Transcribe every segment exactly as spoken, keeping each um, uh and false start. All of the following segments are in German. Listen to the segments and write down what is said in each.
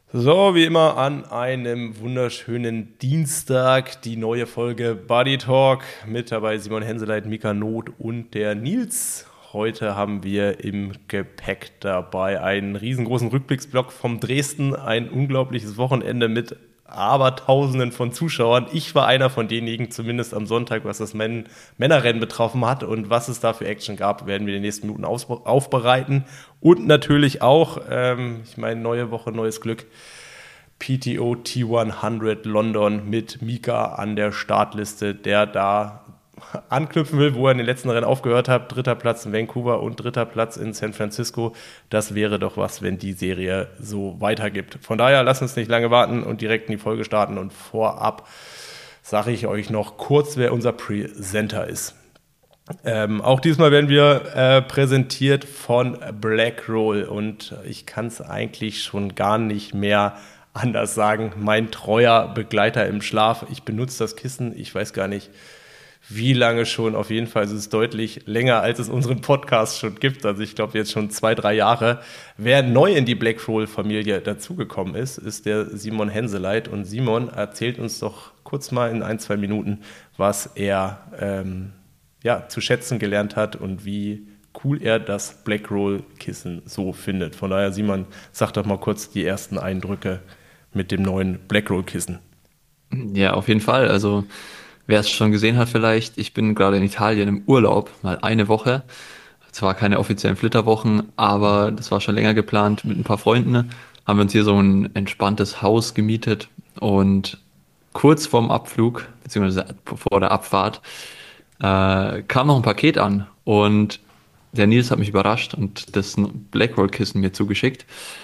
So, wie immer an einem wunderschönen Dienstag die neue Folge Buddy Talk mit dabei Simon Henseleit, Mika Not und der Nils. Heute haben wir im Gepäck dabei einen riesengroßen Rückblicksblock vom Dresden, ein unglaubliches Wochenende mit Abertausenden von Zuschauern. Ich war einer von denjenigen, zumindest am Sonntag, was das Män- Männerrennen betroffen hat. Und was es da für Action gab, werden wir in den nächsten Minuten ausbe- aufbereiten. Und natürlich auch, ähm, ich meine, neue Woche, neues Glück. P T O T hundert London mit Mika an der Startliste, der da anknüpfen will, wo er in den letzten Rennen aufgehört hat. Dritter Platz in Vancouver und dritter Platz in San Francisco. Das wäre doch was, wenn die Serie so weitergibt. Von daher, lasst uns nicht lange warten und direkt in die Folge starten. Und vorab sage ich euch noch kurz, wer unser Presenter ist. Ähm, auch diesmal werden wir äh, präsentiert von Blackroll. Und ich kann es eigentlich schon gar nicht mehr anders sagen. Mein treuer Begleiter im Schlaf. Ich benutze das Kissen. Ich weiß gar nicht, wie lange schon. Auf jeden Fall ist es deutlich länger, als es unseren Podcast schon gibt. Also ich glaube jetzt schon zwei, drei Jahre. Wer neu in die Blackroll-Familie dazugekommen ist, ist der Simon Henseleit. Und Simon erzählt uns doch kurz mal in ein, zwei Minuten, was er ähm, ja, zu schätzen gelernt hat und wie cool er das Blackroll-Kissen so findet. Von daher, Simon, sag doch mal kurz die ersten Eindrücke mit dem neuen Blackroll-Kissen. Ja, auf jeden Fall. Also, wer es schon gesehen hat vielleicht, ich bin gerade in Italien im Urlaub, mal eine Woche. Zwar keine offiziellen Flitterwochen, aber das war schon länger geplant mit ein paar Freunden. Haben wir uns hier so ein entspanntes Haus gemietet und kurz vorm Abflug, beziehungsweise vor der Abfahrt, äh, kam noch ein Paket an und der Nils hat mich überrascht und das Blackroll-Kissen mir zugeschickt.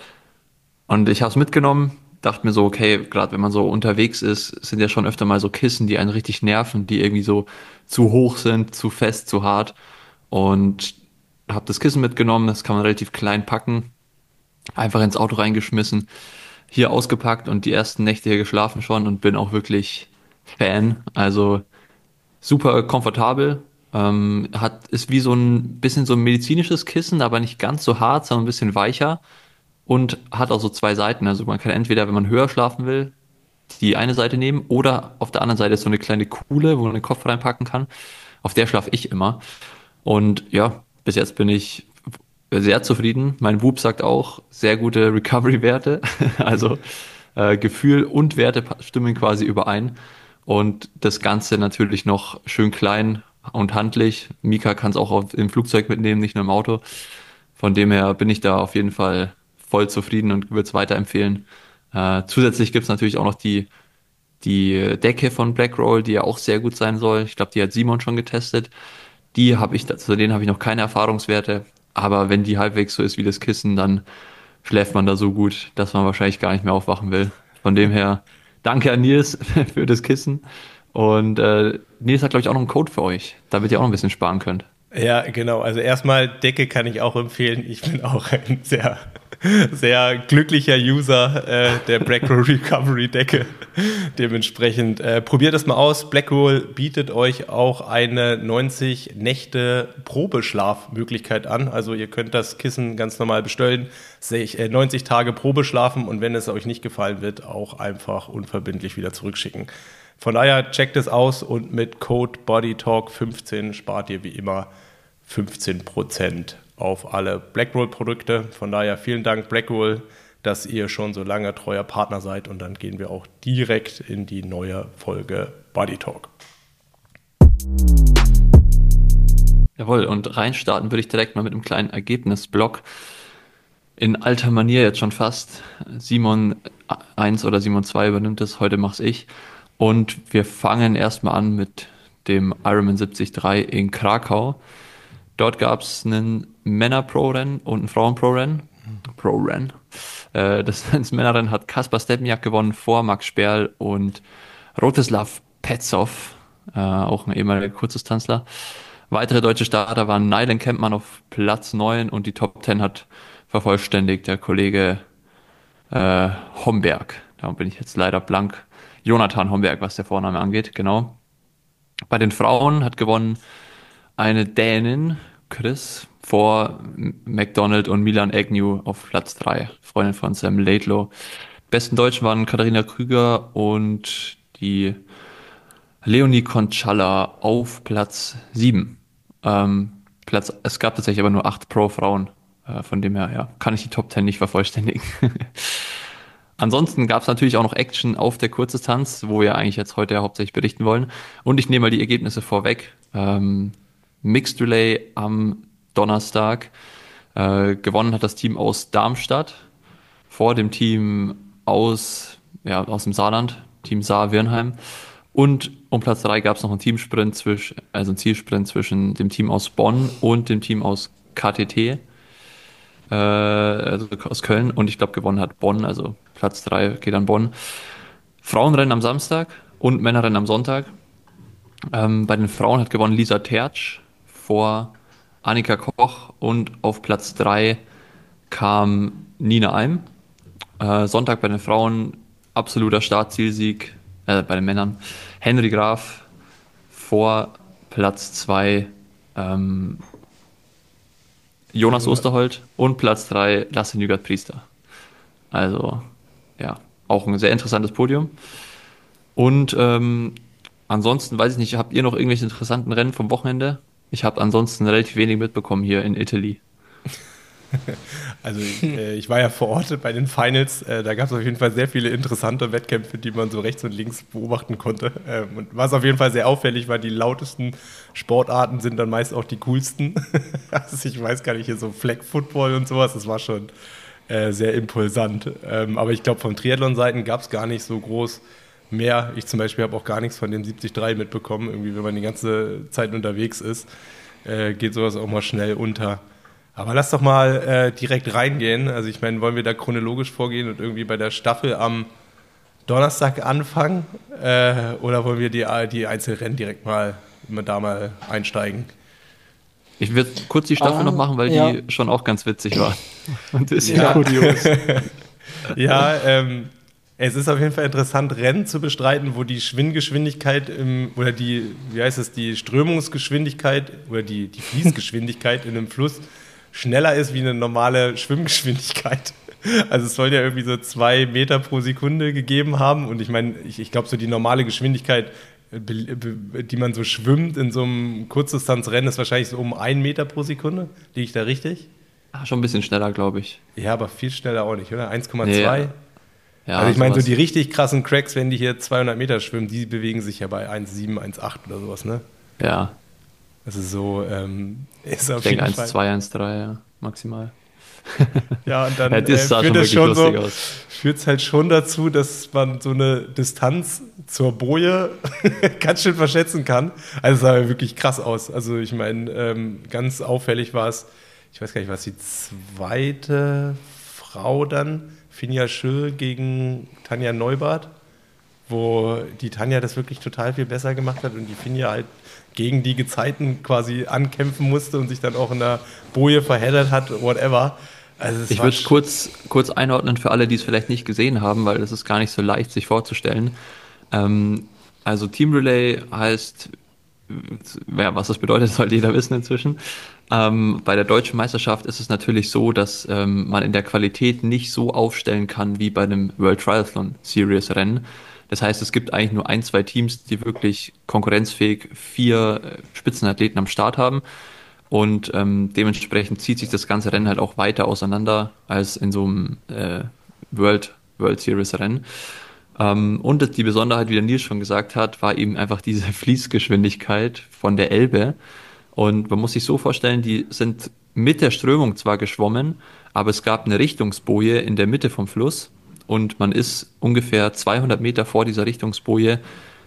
Und ich habe es mitgenommen, dachte mir so, okay, gerade wenn man so unterwegs ist, sind ja schon öfter mal so Kissen, die einen richtig nerven, die irgendwie so zu hoch sind, zu fest, zu hart. Und habe das Kissen mitgenommen, das kann man relativ klein packen, einfach ins Auto reingeschmissen, hier ausgepackt und die ersten Nächte hier geschlafen schon und bin auch wirklich Fan. Also super komfortabel. Ähm, hat, ist wie so ein bisschen so ein medizinisches Kissen, aber nicht ganz so hart, sondern ein bisschen weicher und hat auch so zwei Seiten. Also man kann entweder, wenn man höher schlafen will, die eine Seite nehmen oder auf der anderen Seite ist so eine kleine Kuhle, wo man den Kopf reinpacken kann. Auf der schlafe ich immer. Und ja, bis jetzt bin ich sehr zufrieden. Mein Whoop sagt auch sehr gute Recovery-Werte. Also äh, Gefühl und Werte pa- stimmen quasi überein. Und das Ganze natürlich noch schön klein und handlich. Mika kann es auch auf, im Flugzeug mitnehmen, nicht nur im Auto. Von dem her bin ich da auf jeden Fall voll zufrieden und würde es weiterempfehlen. Äh, zusätzlich gibt es natürlich auch noch die, die Decke von Blackroll, die ja auch sehr gut sein soll. Ich glaube, die hat Simon schon getestet. Die habe ich, zu denen habe ich noch keine Erfahrungswerte. Aber wenn die halbwegs so ist wie das Kissen, dann schläft man da so gut, dass man wahrscheinlich gar nicht mehr aufwachen will. Von dem her, danke an Nils für das Kissen. Und äh, Nils hat, glaube ich, auch noch einen Code für euch, damit ihr auch noch ein bisschen sparen könnt. Ja, genau. Also erstmal Decke kann ich auch empfehlen. Ich bin auch ein sehr, sehr glücklicher User äh, der Blackroll Recovery Decke. Dementsprechend äh, probiert das mal aus. Blackroll bietet euch auch eine neunzig Nächte Probeschlafmöglichkeit an. Also ihr könnt das Kissen ganz normal bestellen, sich, äh, neunzig Tage Probeschlafen und wenn es euch nicht gefallen wird, auch einfach unverbindlich wieder zurückschicken. Von daher checkt es aus und mit Code BODYTALK fünfzehn spart ihr wie immer fünfzehn Prozent auf alle Blackroll-Produkte. Von daher vielen Dank Blackroll, dass ihr schon so lange treuer Partner seid und dann gehen wir auch direkt in die neue Folge Body Talk. Jawohl, und reinstarten würde ich direkt mal mit einem kleinen Ergebnisblock. In alter Manier jetzt schon fast. Simon eins oder Simon zwei übernimmt es, heute mach's ich. Und wir fangen erstmal an mit dem Ironman siebzig Komma drei in Krakau. Dort gab es einen Männer-Pro-Rennen und ein Frauen-Pro-Rennen. Pro-Rennen. Äh, das, das Männerrennen hat Kaspar Stepniak gewonnen vor Max Sperl und Rostislav Petzov, äh, auch ein ehemaliger Kurzdistanzler. Weitere deutsche Starter waren Nylan Kempmann auf Platz neun und die Top zehn hat vervollständigt der Kollege äh, Homberg. Da bin ich jetzt leider blank. Jonathan Homberg, was der Vorname angeht, genau. Bei den Frauen hat gewonnen eine Dänin, Chris, vor McDonald und Milan Agnew auf Platz drei, Freundin von Sam Laidlow. besten Deutschen waren Katharina Krüger und die Leonie Concalla auf Platz sieben. Ähm, Platz, es gab tatsächlich aber nur acht Pro-Frauen. Äh, von dem her, ja, kann ich die Top Ten nicht vervollständigen. Ansonsten gab es natürlich auch noch Action auf der Kurzdistanz, wo wir eigentlich jetzt heute ja hauptsächlich berichten wollen. Und ich nehme mal die Ergebnisse vorweg. Ähm, Mixed Relay am Donnerstag. Äh, gewonnen hat das Team aus Darmstadt vor dem Team aus, ja, aus dem Saarland, Team Saar-Wirnheim. Und um Platz drei gab es noch einen Teamsprint zwischen, also einen Zielsprint zwischen dem Team aus Bonn und dem Team aus K T T, äh, also aus Köln. Und ich glaube, gewonnen hat Bonn, also Platz drei geht an Bonn. Frauenrennen am Samstag und Männerrennen am Sonntag. Ähm, bei den Frauen hat gewonnen Lisa Tertsch vor Annika Koch und auf Platz drei kam Nina Eim. Äh, Sonntag bei den Frauen absoluter Startzielsieg, äh, bei den Männern Henry Graf vor Platz zwei ähm, Jonas Osterholt und Platz drei Lasse Nygard-Priester. Also ja, auch ein sehr interessantes Podium. Und ähm, ansonsten weiß ich nicht, habt ihr noch irgendwelche interessanten Rennen vom Wochenende? Ich habe ansonsten relativ wenig mitbekommen hier in Italy. Also ich, äh, ich war ja vor Ort bei den Finals, äh, da gab es auf jeden Fall sehr viele interessante Wettkämpfe, die man so rechts und links beobachten konnte. Ähm, und was auf jeden Fall sehr auffällig war, die lautesten Sportarten sind dann meist auch die coolsten. Also ich weiß gar nicht, hier so Flag Football und sowas, das war schon äh, sehr impulsant. Ähm, aber ich glaube, von Triathlon-Seiten gab es gar nicht so groß mehr. Ich zum Beispiel habe auch gar nichts von dem siebzig drei mitbekommen. Irgendwie, wenn man die ganze Zeit unterwegs ist, äh, geht sowas auch mal schnell unter. Aber lass doch mal äh, direkt reingehen. Also ich meine, wollen wir da chronologisch vorgehen und irgendwie bei der Staffel am Donnerstag anfangen? Äh, oder wollen wir die, die Einzelrennen direkt mal, mal da mal einsteigen? Ich würde kurz die Staffel Ah, noch machen, weil ja. die schon auch ganz witzig war. Und das ist Ja. ja kurios. Ja, ähm, es ist auf jeden Fall interessant, Rennen zu bestreiten, wo die Schwimmgeschwindigkeit im, oder die, wie heißt es, die Strömungsgeschwindigkeit oder die, die Fließgeschwindigkeit in einem Fluss schneller ist wie eine normale Schwimmgeschwindigkeit. Also es soll ja irgendwie so zwei Meter pro Sekunde gegeben haben und ich meine, ich, ich glaube so die normale Geschwindigkeit, die man so schwimmt in so einem Kurzdistanzrennen, ist wahrscheinlich so um einen Meter pro Sekunde. Liege ich da richtig? Ah, schon ein bisschen schneller, glaube ich. Ja, aber viel schneller auch nicht, oder? eins Komma zwei? Nee, ja, Also ich meine, so sowas. die richtig krassen Cracks, wenn die hier zweihundert Meter schwimmen, die bewegen sich ja bei eins Komma sieben, eins Komma acht oder sowas, ne? Ja, Also so ähm, ist auf ich denke jeden eins Fall. Komma zwei, eins Komma drei, ja, maximal. Ja, und dann Ja, äh, das sah führt schon es wirklich schon so, lustig aus. führt es halt schon dazu, dass man so eine Distanz zur Boje ganz schön verschätzen kann. Also es sah ja wirklich krass aus. Also ich meine, ähm, ganz auffällig war es, ich weiß gar nicht, was die zweite Frau dann, Finja Schö gegen Tanja Neubart, wo die Tanja das wirklich total viel besser gemacht hat und die Finja halt gegen die Gezeiten quasi ankämpfen musste und sich dann auch in der Boje verheddert hat, whatever. Also es Ich war würde sch- kurz, kurz einordnen für alle, die es vielleicht nicht gesehen haben, weil es ist gar nicht so leicht, sich vorzustellen. Ähm, also Team Relay heißt, ja, was das bedeutet, sollte jeder wissen inzwischen. Ähm, bei der deutschen Meisterschaft ist es natürlich so, dass ähm, man in der Qualität nicht so aufstellen kann wie bei einem World Triathlon Series Rennen. Das heißt, es gibt eigentlich nur ein, zwei Teams, die wirklich konkurrenzfähig vier äh, Spitzenathleten am Start haben. Und ähm, dementsprechend zieht sich das ganze Rennen halt auch weiter auseinander als in so einem äh, World, World Series Rennen. Ähm, und das- die Besonderheit, wie der Nils schon gesagt hat, war eben einfach diese Fließgeschwindigkeit von der Elbe. Und man muss sich so vorstellen, die sind mit der Strömung zwar geschwommen, aber es gab eine Richtungsboje in der Mitte vom Fluss und man ist ungefähr zweihundert Meter vor dieser Richtungsboje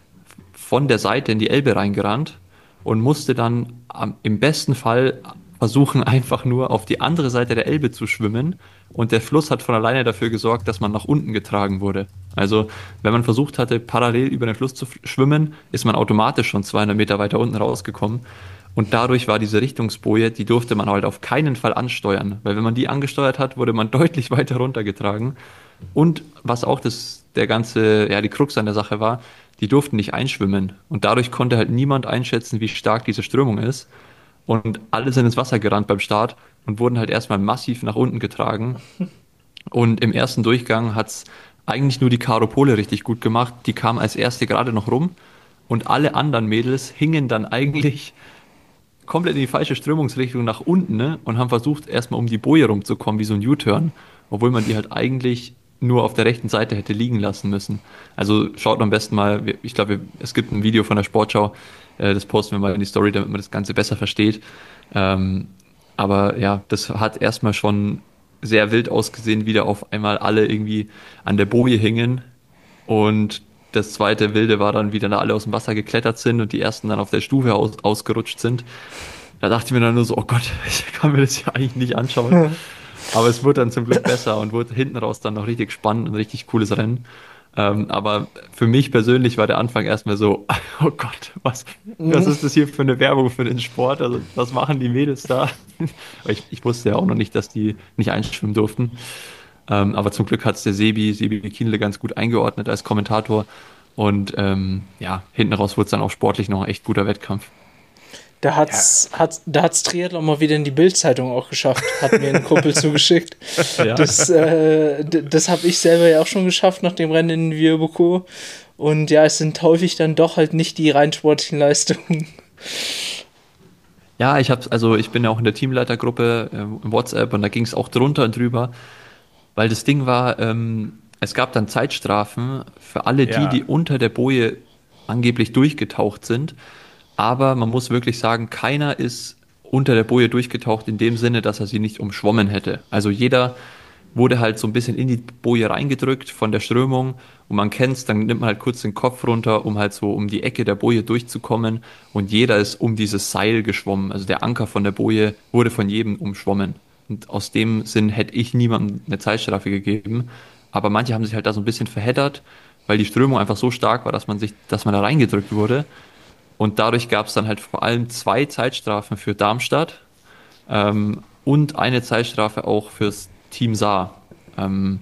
von der Seite in die Elbe reingerannt und musste dann am, im besten Fall versuchen, einfach nur auf die andere Seite der Elbe zu schwimmen. Und der Fluss hat von alleine dafür gesorgt, dass man nach unten getragen wurde. Also wenn man versucht hatte, parallel über den Fluss zu f- schwimmen, ist man automatisch schon zweihundert Meter weiter unten rausgekommen. Und dadurch war diese Richtungsboje, die durfte man halt auf keinen Fall ansteuern. Weil wenn man die angesteuert hat, wurde man deutlich weiter runtergetragen. Und was auch das, der ganze, ja, die Krux an der Sache war, die durften nicht einschwimmen. Und dadurch konnte halt niemand einschätzen, wie stark diese Strömung ist. Und alle sind ins Wasser gerannt beim Start und wurden halt erstmal massiv nach unten getragen. Und im ersten Durchgang hat es eigentlich nur die Caro Pole richtig gut gemacht. Die kam als erste gerade noch rum und alle anderen Mädels hingen dann eigentlich komplett in die falsche Strömungsrichtung nach unten, ne? Und haben versucht, erstmal um die Boje rumzukommen, wie so ein U-Turn, obwohl man die halt eigentlich nur auf der rechten Seite hätte liegen lassen müssen. Also schaut am besten mal, ich glaube, es gibt ein Video von der Sportschau, äh, das posten wir mal in die Story, damit man das Ganze besser versteht. Ähm, aber ja, das hat erstmal schon sehr wild ausgesehen, wie da auf einmal alle irgendwie an der Boje hingen. Und das zweite Wilde war dann, wie dann alle aus dem Wasser geklettert sind und die ersten dann auf der Stufe aus, ausgerutscht sind. Da dachte ich mir dann nur so, oh Gott, ich kann mir das ja eigentlich nicht anschauen. Aber es wurde dann zum Glück besser und wurde hinten raus dann noch richtig spannend und richtig cooles Rennen. Ähm, aber für mich persönlich war der Anfang erstmal so, oh Gott, was, was ist das hier für eine Werbung für den Sport? Also was machen die Mädels da? ich, ich wusste ja auch noch nicht, dass die nicht einschwimmen durften. Ähm, aber zum Glück hat es der Sebi, Sebi Kienle ganz gut eingeordnet als Kommentator. Und ähm, ja, hinten raus wurde es dann auch sportlich noch ein echt guter Wettkampf. Da hat's, ja. hat, da hat's Triathlon mal wieder in die Bild-Zeitung auch geschafft, hat mir ein Kumpel zugeschickt. Ja. Das, äh, d- das habe ich selber ja auch schon geschafft nach dem Rennen in Vieux-Bourg. Und ja, es sind häufig dann doch halt nicht die rein sportlichen Leistungen. Ja, ich hab's, also ich bin ja auch in der Teamleitergruppe äh, im WhatsApp und da ging es auch drunter und drüber, weil das Ding war, ähm, es gab dann Zeitstrafen für alle die, Ja. die unter der Boje angeblich durchgetaucht sind. Aber man muss wirklich sagen, keiner ist unter der Boje durchgetaucht in dem Sinne, dass er sie nicht umschwommen hätte. Also jeder wurde halt so ein bisschen in die Boje reingedrückt von der Strömung und man kennt's, dann nimmt man halt kurz den Kopf runter, um halt so um die Ecke der Boje durchzukommen und jeder ist um dieses Seil geschwommen. Also der Anker von der Boje wurde von jedem umschwommen. Und aus dem Sinn hätte ich niemandem eine Zeitstrafe gegeben. Aber manche haben sich halt da so ein bisschen verheddert, weil die Strömung einfach so stark war, dass man sich, dass man da reingedrückt wurde. Und dadurch gab es dann halt vor allem zwei Zeitstrafen für Darmstadt ähm, und eine Zeitstrafe auch fürs Team Saar. Ähm,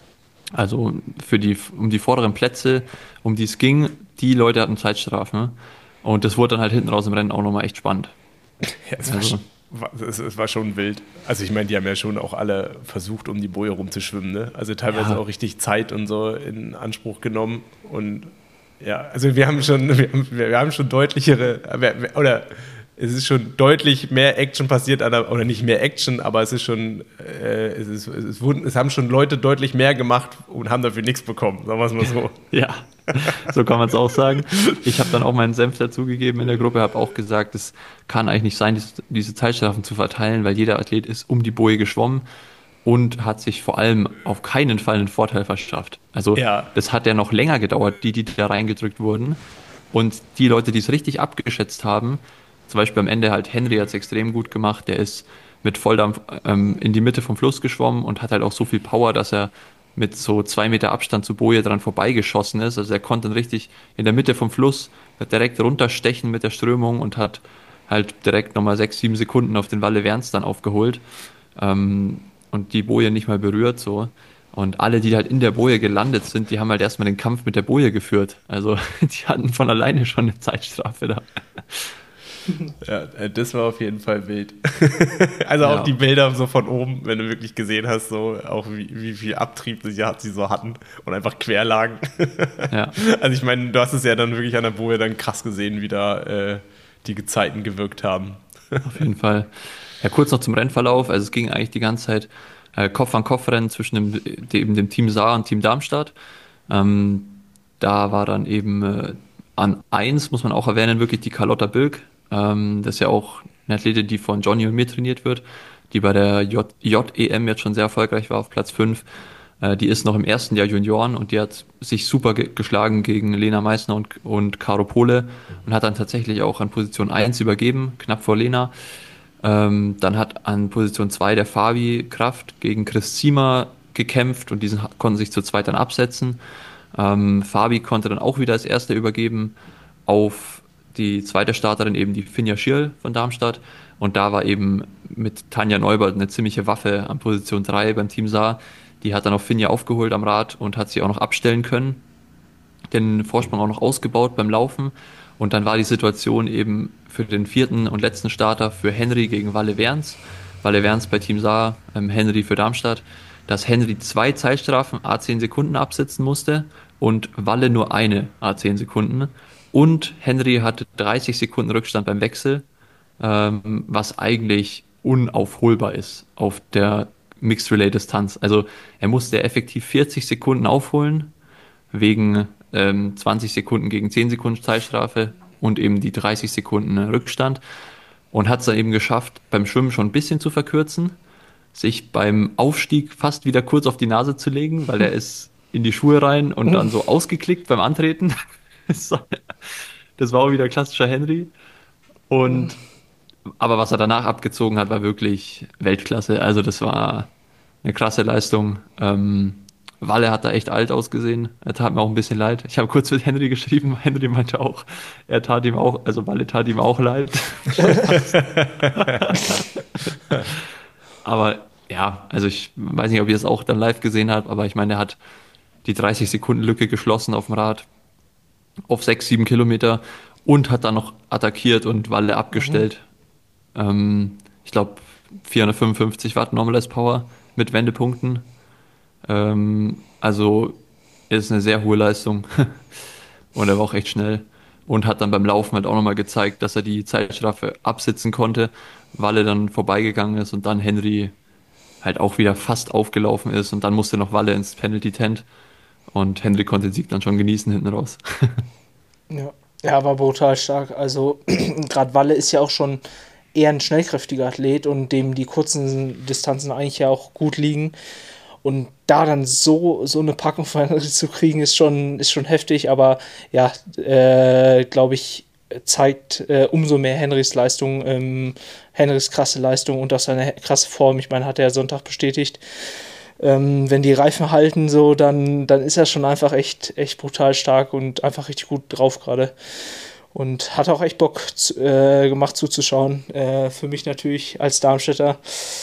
also für die, um die vorderen Plätze, um die es ging, die Leute hatten Zeitstrafen. Und das wurde dann halt hinten raus im Rennen auch nochmal echt spannend. Ja, es, war Also, schon, war, es, es war schon wild. Also ich meine, die haben ja schon auch alle versucht, um die Boje rumzuschwimmen. Ne? Also teilweise Ja. auch richtig Zeit und so in Anspruch genommen. Und ja, also wir haben schon, wir haben, wir haben schon deutlichere, oder es ist schon deutlich mehr Action passiert, an der, oder nicht mehr Action, aber es ist schon, äh, es, ist, es, wurden, es haben schon Leute deutlich mehr gemacht und haben dafür nichts bekommen, sagen wir es mal so. Ja, so kann man es auch sagen. Ich habe dann auch meinen Senf dazugegeben in der Gruppe, habe auch gesagt, es kann eigentlich nicht sein, diese, diese Zeitstrafen zu verteilen, weil jeder Athlet ist um die Boje geschwommen und hat sich vor allem auf keinen Fall einen Vorteil verschafft. Also Ja. das hat ja noch länger gedauert, die, die da reingedrückt wurden. Und die Leute, die es richtig abgeschätzt haben, zum Beispiel am Ende halt Henry hat es extrem gut gemacht, der ist mit Volldampf ähm, in die Mitte vom Fluss geschwommen und hat halt auch so viel Power, dass er mit so zwei Meter Abstand zur Boje dran vorbeigeschossen ist. Also er konnte dann richtig in der Mitte vom Fluss direkt runterstechen mit der Strömung und hat halt direkt nochmal sechs, sieben Sekunden auf den Walle Werns dann aufgeholt. Ähm, und die Boje nicht mal berührt so. Und alle, die halt in der Boje gelandet sind, die haben halt erstmal den Kampf mit der Boje geführt. Also die hatten von alleine schon eine Zeitstrafe da. Ja, das war auf jeden Fall wild. Also auch Ja. die Bilder so von oben, wenn du wirklich gesehen hast, so auch wie, wie viel Abtrieb sie, sie so hatten und einfach quer lagen. Ja. Also ich meine, du hast es ja dann wirklich an der Boje dann krass gesehen, wie da äh, die Gezeiten gewirkt haben. Auf jeden Fall. Ja, kurz noch zum Rennverlauf. Also es ging eigentlich die ganze Zeit äh, Kopf-an-Kopf-Rennen zwischen dem, dem, dem Team Saar und Team Darmstadt. Ähm, da war dann eben äh, an eins, muss man auch erwähnen, wirklich die Carlotta Bilk. Ähm, das ist ja auch eine Athletin, die von Johnny und mir trainiert wird, die bei der J E M jetzt schon sehr erfolgreich war auf Platz fünf. Äh, die ist noch im ersten Jahr Junioren und die hat sich super ge geschlagen gegen Lena Meissner und, und Caro Pole und hat dann tatsächlich auch an Position eins übergeben, knapp vor Lena. Ähm, dann hat an Position zwei der Fabi Kraft gegen Chris Ziemer gekämpft und diesen konnten sich zu zweit dann absetzen. Ähm, Fabi konnte dann auch wieder als Erster übergeben auf die zweite Starterin, eben die Finja Schirl von Darmstadt. Und da war eben mit Tanja Neubert eine ziemliche Waffe an Position drei beim Team Saar. Die hat dann auch Finja aufgeholt am Rad und hat sie auch noch abstellen können. Den Vorsprung auch noch ausgebaut beim Laufen. Und dann war die Situation eben für den vierten und letzten Starter für Henry gegen Walle Werns. Walle Werns bei Team Saar, ähm, Henry für Darmstadt. dass Henry zwei Zeitstrafen à zehn Sekunden absitzen musste und Walle nur eine à zehn Sekunden. Und Henry hatte dreißig Sekunden Rückstand beim Wechsel, ähm, was eigentlich unaufholbar ist auf der Mixed Relay Distanz. Also er musste effektiv vierzig Sekunden aufholen, wegen ähm, zwanzig Sekunden gegen zehn Sekunden Zeitstrafe und eben die dreißig Sekunden Rückstand. Und hat es dann eben geschafft, beim Schwimmen schon ein bisschen zu verkürzen, sich beim Aufstieg fast wieder kurz auf die Nase zu legen, weil er ist in die Schuhe rein und dann so ausgeklickt beim Antreten. Das war auch wieder klassischer Henry. Und aber was er danach abgezogen hat, war wirklich Weltklasse. Also das war eine krasse Leistung. Ähm, Walle hat da echt alt ausgesehen. Er tat mir auch ein bisschen leid. Ich habe kurz mit Henry geschrieben. Henry meinte auch, er tat ihm auch, also Walle tat ihm auch leid. Aber ja, also ich weiß nicht, ob ihr es auch dann live gesehen habt, aber ich meine, er hat die dreißig Sekunden Lücke geschlossen auf dem Rad auf sechs, sieben Kilometer und hat dann noch attackiert und Walle abgestellt. Mhm. Ähm, ich glaube vierhundertfünfundfünfzig Watt Normalized Power mit Wendepunkten. Ähm, also ist eine sehr hohe Leistung und er war auch echt schnell und hat dann beim Laufen halt auch nochmal gezeigt, dass er die Zeitstrafe absitzen konnte, Walle dann vorbeigegangen ist und dann Henry halt auch wieder fast aufgelaufen ist und dann musste noch Walle ins Penalty Tent und Henry konnte den Sieg dann schon genießen hinten raus. Ja, ja, war brutal stark. Also gerade Walle ist ja auch schon eher ein schnellkräftiger Athlet und dem die kurzen Distanzen eigentlich ja auch gut liegen. Und da dann so, so eine Packung von Henry zu kriegen, ist schon, ist schon heftig, aber ja, äh, glaube ich, zeigt äh, umso mehr Henrys Leistung, ähm, Henrys krasse Leistung und auch seine krasse Form. Ich meine, hat er Sonntag bestätigt. Ähm, wenn die Reifen halten, so, dann, dann ist er schon einfach echt, echt brutal stark und einfach richtig gut drauf gerade. Und hat auch echt Bock zu, äh, gemacht zuzuschauen. Äh, für mich natürlich als Darmstädter.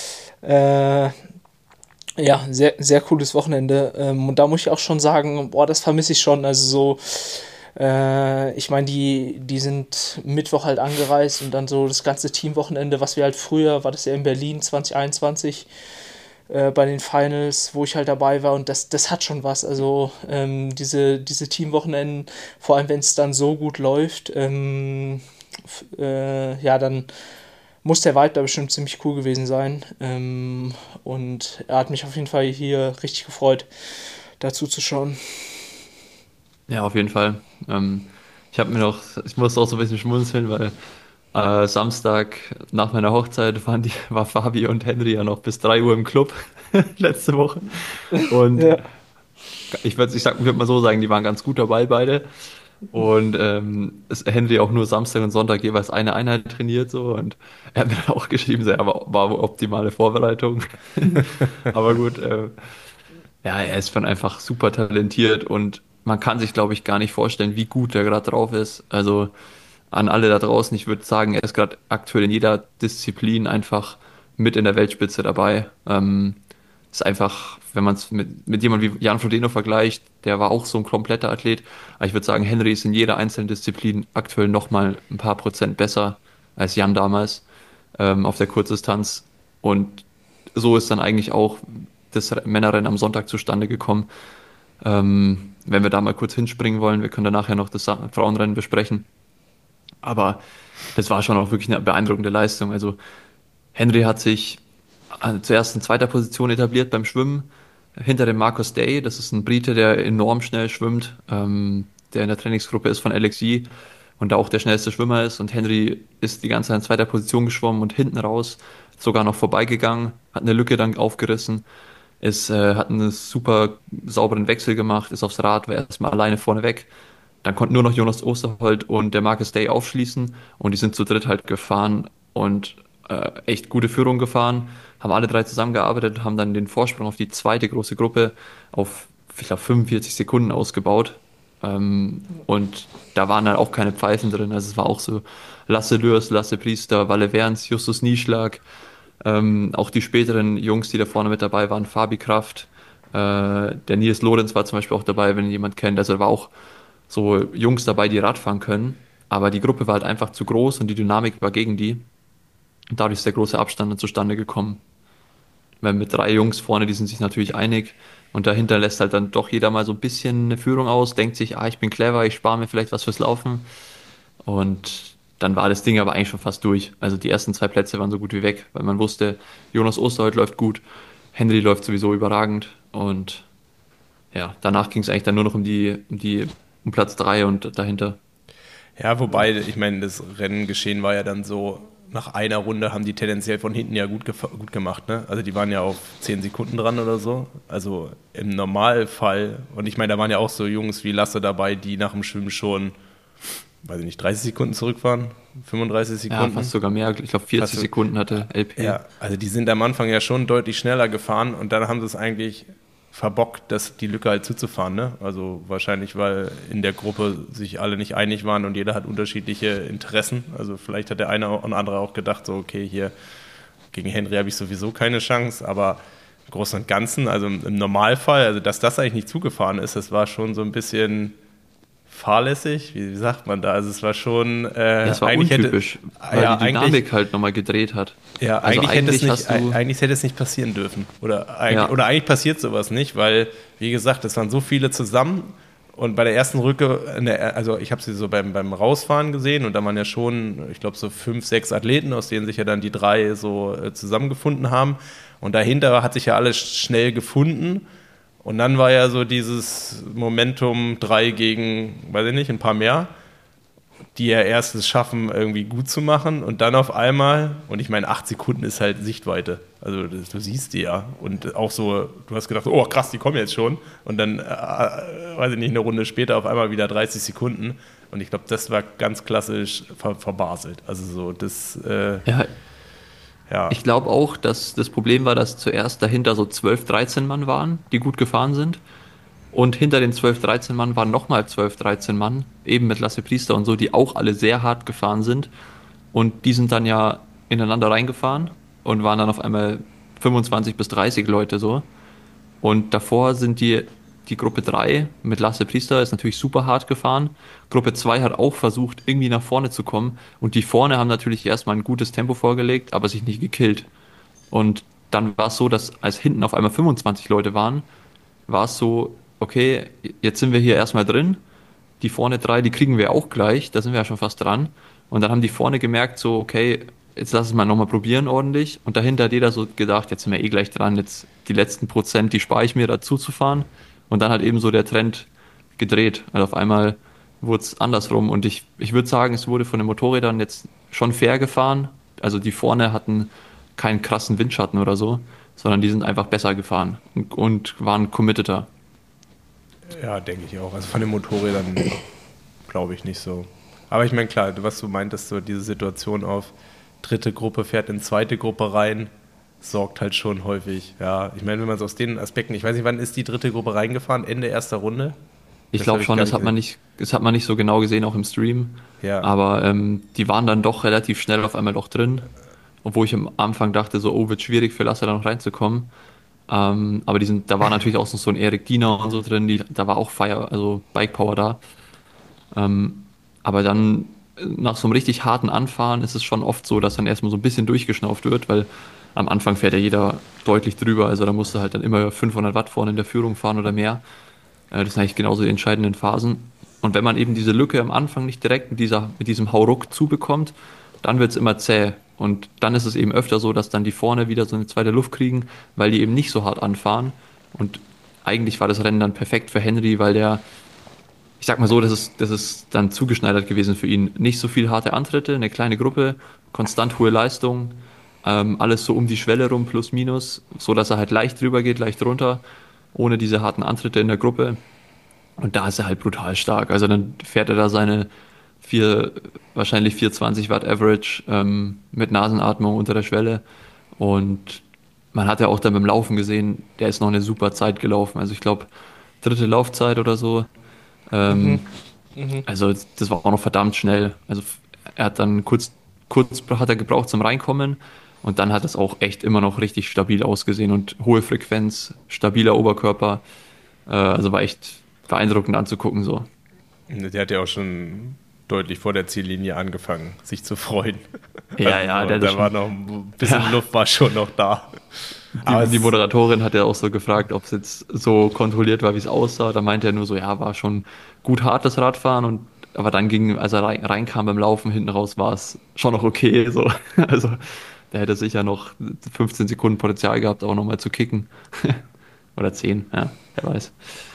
Äh, ja, sehr, sehr cooles Wochenende. Ähm, und da muss ich auch schon sagen, boah, das vermisse ich schon. Also so, äh, ich meine, die, die sind Mittwoch halt angereist und dann so das ganze Teamwochenende, was wir halt früher, war das ja in Berlin zwanzig einundzwanzig, äh, bei den Finals, wo ich halt dabei war und das, das hat schon was. Also ähm, diese, diese Teamwochenenden, vor allem wenn es dann so gut läuft, ähm, f- äh, ja, dann muss der Vibe da bestimmt ziemlich cool gewesen sein. Ähm, und er hat mich auf jeden Fall hier richtig gefreut, dazu zu schauen. Ja, auf jeden Fall. Ähm, ich habe mir noch, ich musste auch so ein bisschen schmunzeln, weil äh, Samstag nach meiner Hochzeit waren die, war Fabi und Henry ja noch bis drei Uhr im Club letzte Woche. Und Ja. ich würde ich sag, würd mal so sagen, die waren ganz gut dabei beide. Und ähm, es Henry auch nur Samstag und Sonntag jeweils eine Einheit trainiert so und er hat mir dann auch geschrieben, so, ja, war, war wohl optimale Vorbereitung. Aber gut, äh, ja, er ist schon einfach super talentiert und man kann sich, glaube ich, gar nicht vorstellen, wie gut er gerade drauf ist. Also an alle da draußen, ich würde sagen, er ist gerade aktuell in jeder Disziplin einfach mit in der Weltspitze dabei. Ähm, ist einfach, wenn man es mit, mit jemandem wie Jan Frodeno vergleicht, der war auch so ein kompletter Athlet. Aber ich würde sagen, Henry ist in jeder einzelnen Disziplin aktuell nochmal ein paar Prozent besser als Jan damals ähm, auf der Kurzdistanz. Und so ist dann eigentlich auch das Männerrennen am Sonntag zustande gekommen. Ähm, wenn wir da mal kurz hinspringen wollen, wir können dann nachher noch das Sa- Frauenrennen besprechen. Aber das war schon auch wirklich eine beeindruckende Leistung. Also Henry hat sich äh, zuerst in zweiter Position etabliert beim Schwimmen, hinter dem Marcus Day. Das ist ein Brite, der enorm schnell schwimmt, ähm, der in der Trainingsgruppe ist von L X I und da auch der schnellste Schwimmer ist. Und Henry ist die ganze Zeit in zweiter Position geschwommen und hinten raus sogar noch vorbeigegangen, hat eine Lücke dann aufgerissen, ist, äh, hat einen super sauberen Wechsel gemacht, ist aufs Rad, war erstmal alleine vorne weg. Dann konnten nur noch Jonas Osterholt und der Marcus Day aufschließen und die sind zu dritt halt gefahren und äh, echt gute Führung gefahren, haben alle drei zusammengearbeitet, haben dann den Vorsprung auf die zweite große Gruppe auf, ich glaube, fünfundvierzig Sekunden ausgebaut. Ähm, und da waren dann auch keine Pfeifen drin. Also es war auch so Lasse Lürs, Lasse Priester, Walle Werns, Justus Nieschlag, ähm, auch die späteren Jungs, die da vorne mit dabei waren, Fabi Kraft, äh, der Nils Lorenz war zum Beispiel auch dabei, wenn ihn jemand kennt. Also da war auch so Jungs dabei, die Radfahren können. Aber die Gruppe war halt einfach zu groß und die Dynamik war gegen die. Und dadurch ist der große Abstand dann zustande gekommen. weil mit drei Jungs vorne, die sind sich natürlich einig und dahinter lässt halt dann doch jeder mal so ein bisschen eine Führung aus, denkt sich, ah, ich bin clever, ich spare mir vielleicht was fürs Laufen und dann war das Ding aber eigentlich schon fast durch. Also die ersten zwei Plätze waren so gut wie weg, weil man wusste, Jonas Osterholt läuft gut, Henry läuft sowieso überragend und ja, danach ging es eigentlich dann nur noch um die, um die, um Platz drei und dahinter. Ja, wobei, ich meine, das Rennengeschehen war ja dann so, nach einer Runde haben die tendenziell von hinten ja gut, gef- gut gemacht, ne? Also die waren ja auf zehn Sekunden dran oder so. Also im Normalfall, und ich meine, da waren ja auch so Jungs wie Lasse dabei, die nach dem Schwimmen schon, weiß ich nicht, dreißig Sekunden zurück waren, fünfunddreißig Sekunden. Ja, fast sogar mehr, ich glaube vierzig Fast, Sekunden hatte L P. Ja, also die sind am Anfang ja schon deutlich schneller gefahren und dann haben sie es eigentlich verbockt, das, die Lücke halt zuzufahren. Ne? Also wahrscheinlich, weil in der Gruppe sich alle nicht einig waren und jeder hat unterschiedliche Interessen. Also vielleicht hat der eine und andere auch gedacht, so okay, hier gegen Henry habe ich sowieso keine Chance, aber im Großen und Ganzen, also im Normalfall, also dass das eigentlich nicht zugefahren ist, das war schon so ein bisschen fahrlässig, wie, wie sagt man da? Also es war schon äh, ja, es war eigentlich untypisch, hätte, weil ja, die Dynamik halt nochmal gedreht hat. Ja, also eigentlich, eigentlich, hätte es nicht, du, eigentlich hätte es nicht passieren dürfen. Oder eigentlich, ja. oder eigentlich passiert sowas nicht, weil, wie gesagt, es waren so viele zusammen und bei der ersten Rücke, also ich habe sie so beim, beim Rausfahren gesehen und da waren ja schon, ich glaube, so fünf, sechs Athleten, aus denen sich ja dann die drei so zusammengefunden haben. Und dahinter hat sich ja alles schnell gefunden. Und dann war ja so dieses Momentum drei gegen, weiß ich nicht, ein paar mehr, die ja erst es schaffen, irgendwie gut zu machen und dann auf einmal, und ich meine, acht Sekunden ist halt Sichtweite, also das, du siehst die ja und auch so, du hast gedacht, oh krass, die kommen jetzt schon und dann, äh, weiß ich nicht, eine Runde später auf einmal wieder dreißig Sekunden und ich glaube, das war ganz klassisch ver- verbaselt, also so, das, äh, ja. ja. Ich glaube auch, dass das Problem war, dass zuerst dahinter so zwölf, dreizehn Mann waren, die gut gefahren sind. Und hinter den zwölf, dreizehn Mann waren nochmal zwölf, dreizehn Mann, eben mit Lasse Priester und so, die auch alle sehr hart gefahren sind. Und die sind dann ja ineinander reingefahren und waren dann auf einmal fünfundzwanzig bis dreißig Leute so. Und davor sind die, die Gruppe drei mit Lasse Priester ist natürlich super hart gefahren. Gruppe zwei hat auch versucht, irgendwie nach vorne zu kommen. Und die vorne haben natürlich erstmal ein gutes Tempo vorgelegt, aber sich nicht gekillt. Und dann war es so, dass als hinten auf einmal fünfundzwanzig Leute waren, war es so, okay, jetzt sind wir hier erstmal drin. Die vorne drei, die kriegen wir auch gleich, da sind wir ja schon fast dran. Und dann haben die vorne gemerkt, so, okay, jetzt lass es mal nochmal probieren ordentlich. Und dahinter hat jeder so gedacht, jetzt sind wir eh gleich dran, jetzt die letzten Prozent, die spare ich mir dazu zu fahren. Und dann hat eben so der Trend gedreht. Also auf einmal wurde es andersrum. Und ich, ich würde sagen, es wurde von den Motorrädern jetzt schon fair gefahren. Also die vorne hatten keinen krassen Windschatten oder so, sondern die sind einfach besser gefahren und, und waren committeter. Ja, denke ich auch. Also von den Motorrädern glaube ich nicht so. Aber ich meine, klar, was du meintest, so diese Situation auf dritte Gruppe fährt in zweite Gruppe rein, sorgt halt schon häufig. Ja, ich meine, wenn man es aus den Aspekten, ich weiß nicht, wann ist die dritte Gruppe reingefahren? Ende erster Runde? Ich glaube schon, das hat man nicht, das hat man nicht so genau gesehen, auch im Stream. Ja. Aber ähm, die waren dann doch relativ schnell auf einmal doch drin. Obwohl ich am Anfang dachte, so, oh, wird schwierig für Lasse da noch reinzukommen. Ähm, aber die sind, da war natürlich auch noch so ein Erik Diener und so drin, die, da war auch Fire, also Bike Power da. Ähm, aber dann nach so einem richtig harten Anfahren ist es schon oft so, dass dann erstmal so ein bisschen durchgeschnauft wird, weil am Anfang fährt ja jeder deutlich drüber, also da musst du halt dann immer fünfhundert Watt vorne in der Führung fahren oder mehr. Äh, das sind eigentlich genauso die entscheidenden Phasen. Und wenn man eben diese Lücke am Anfang nicht direkt mit, dieser, mit diesem Hauruck zubekommt, dann wird es immer zäh. Und dann ist es eben öfter so, dass dann die vorne wieder so eine zweite Luft kriegen, weil die eben nicht so hart anfahren. Und eigentlich war das Rennen dann perfekt für Henry, weil der, ich sag mal so, das ist, das ist dann zugeschneidert gewesen für ihn. Nicht so viel harte Antritte, eine kleine Gruppe, konstant hohe Leistung, ähm, alles so um die Schwelle rum, plus minus, so dass er halt leicht drüber geht, leicht runter, ohne diese harten Antritte in der Gruppe. Und da ist er halt brutal stark. Also dann fährt er da seine vier, wahrscheinlich vierhundertzwanzig Watt Average ähm, mit Nasenatmung unter der Schwelle. Und man hat ja auch dann beim Laufen gesehen, der ist noch eine super Zeit gelaufen. Also ich glaube, dritte Laufzeit oder so. Ähm, mhm. Mhm. Also das war auch noch verdammt schnell. Also er hat dann kurz, kurz hat er gebraucht zum Reinkommen. Und dann hat es auch echt immer noch richtig stabil ausgesehen und hohe Frequenz, stabiler Oberkörper. Äh, also war echt beeindruckend anzugucken so. Der hat ja auch schon deutlich vor der Ziellinie angefangen, sich zu freuen. Ja, ja. Also, der da war noch ein bisschen ja. Luft, war schon noch da. Die, die Moderatorin hat ja auch so gefragt, ob es jetzt so kontrolliert war, wie es aussah. Da meinte er nur so, ja, war schon gut hart das Radfahren, und aber dann ging, als er rein, reinkam beim Laufen hinten raus, war es schon noch okay. So. Also der hätte sicher noch fünfzehn Sekunden Potenzial gehabt, auch nochmal zu kicken. Oder zehn, ja, wer weiß.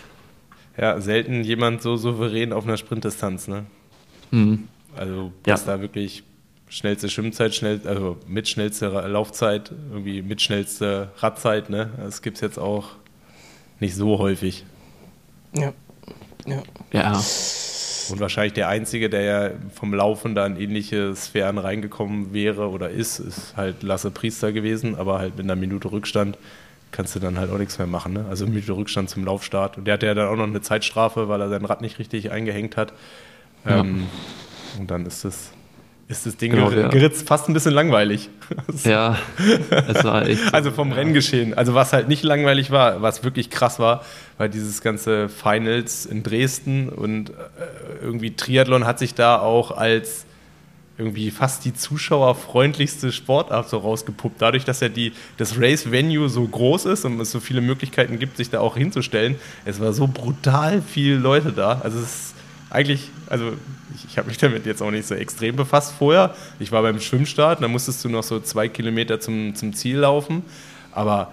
Ja, selten jemand so souverän auf einer Sprintdistanz, ne? Mhm. Also, dass ja. da wirklich schnellste Schwimmzeit, schnell, also mit schnellste Laufzeit, irgendwie mit schnellste Radzeit, ne? Das gibt es jetzt auch nicht so häufig. Ja. Ja. Ja. Und wahrscheinlich der Einzige, der ja vom Laufen da in ähnliche Sphären reingekommen wäre oder ist, ist halt Lasse Priester gewesen, aber halt mit einer Minute Rückstand kannst du dann halt auch nichts mehr machen, ne? Also eine Minute Rückstand zum Laufstart. Und der hatte ja dann auch noch eine Zeitstrafe, weil er sein Rad nicht richtig eingehängt hat. Ja. Ähm, und dann ist das, ist das Ding genau, ger- geritzt fast ein bisschen langweilig. Ja, es war echt. Also vom ja. Renngeschehen. Also was halt nicht langweilig war, was wirklich krass war, war dieses ganze Finals in Dresden, und äh, irgendwie Triathlon hat sich da auch als irgendwie fast die zuschauerfreundlichste Sportart so rausgepuppt. Dadurch, dass ja die, das Race-Venue so groß ist und es so viele Möglichkeiten gibt, sich da auch hinzustellen. Es war so brutal viele Leute da. Also es ist eigentlich, also ich, ich habe mich damit jetzt auch nicht so extrem befasst vorher. Ich war beim Schwimmstart, da musstest du noch so zwei Kilometer zum, zum Ziel laufen. Aber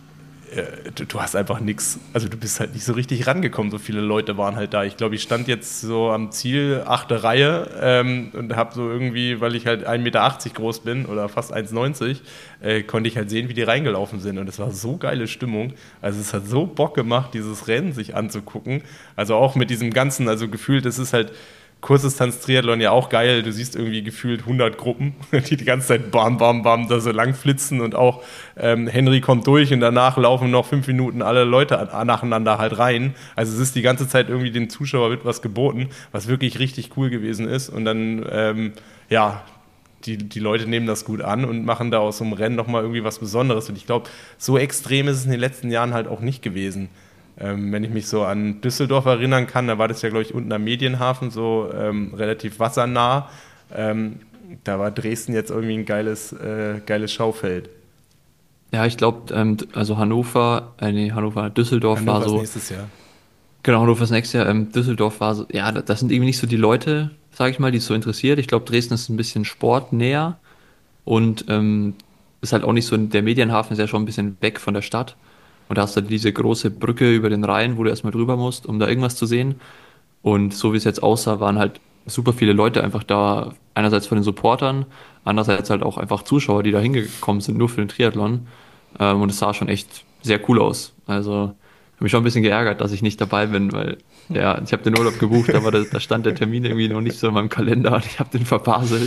äh, du, du hast einfach nichts, also du bist halt nicht so richtig rangekommen. So viele Leute waren halt da. Ich glaube, ich stand jetzt so am Ziel, achte Reihe, ähm, und habe so irgendwie, weil ich halt ein Meter achtzig groß bin oder fast eins neunzig, äh, konnte ich halt sehen, wie die reingelaufen sind. Und es war so geile Stimmung. Also es hat so Bock gemacht, dieses Rennen sich anzugucken. Also auch mit diesem ganzen, also gefühlt, es ist halt Kurzdistanz-Triathlon ja auch geil. Du siehst irgendwie gefühlt hundert Gruppen, die die ganze Zeit bam, bam, bam da so lang flitzen, und auch ähm, Henry kommt durch und danach laufen noch fünf Minuten alle Leute nacheinander halt rein. Also es ist die ganze Zeit irgendwie dem Zuschauer wird was geboten, was wirklich richtig cool gewesen ist. Und dann, ähm, ja, die, die Leute nehmen das gut an und machen da aus so einem Rennen nochmal irgendwie was Besonderes. Und ich glaube, so extrem ist es in den letzten Jahren halt auch nicht gewesen. Ähm, wenn ich mich so an Düsseldorf erinnern kann, da war das ja, glaube ich, unten am Medienhafen, so ähm, relativ wassernah. Ähm, da war Dresden jetzt irgendwie ein geiles, äh, geiles Schaufeld. Ja, ich glaube, ähm, also Hannover, äh, nee, Hannover, Düsseldorf Hannover war so. nächstes Jahr. Genau, Hannover ist nächstes Jahr. Ähm, Düsseldorf war so, ja, das sind irgendwie nicht so die Leute, sage ich mal, die es so interessiert. Ich glaube, Dresden ist ein bisschen sportnäher, und ähm, ist halt auch nicht so, der Medienhafen ist ja schon ein bisschen weg von der Stadt. Und da hast du diese große Brücke über den Rhein, wo du erstmal drüber musst, um da irgendwas zu sehen. Und so wie es jetzt aussah, waren halt super viele Leute einfach da, einerseits von den Supportern, andererseits halt auch einfach Zuschauer, die da hingekommen sind, nur für den Triathlon. Ähm, und es sah schon echt sehr cool aus. Also habe mich schon ein bisschen geärgert, dass ich nicht dabei bin, weil ja, ich habe den Urlaub gebucht, aber da, da stand der Termin irgendwie noch nicht so in meinem Kalender und ich habe den verbaselt.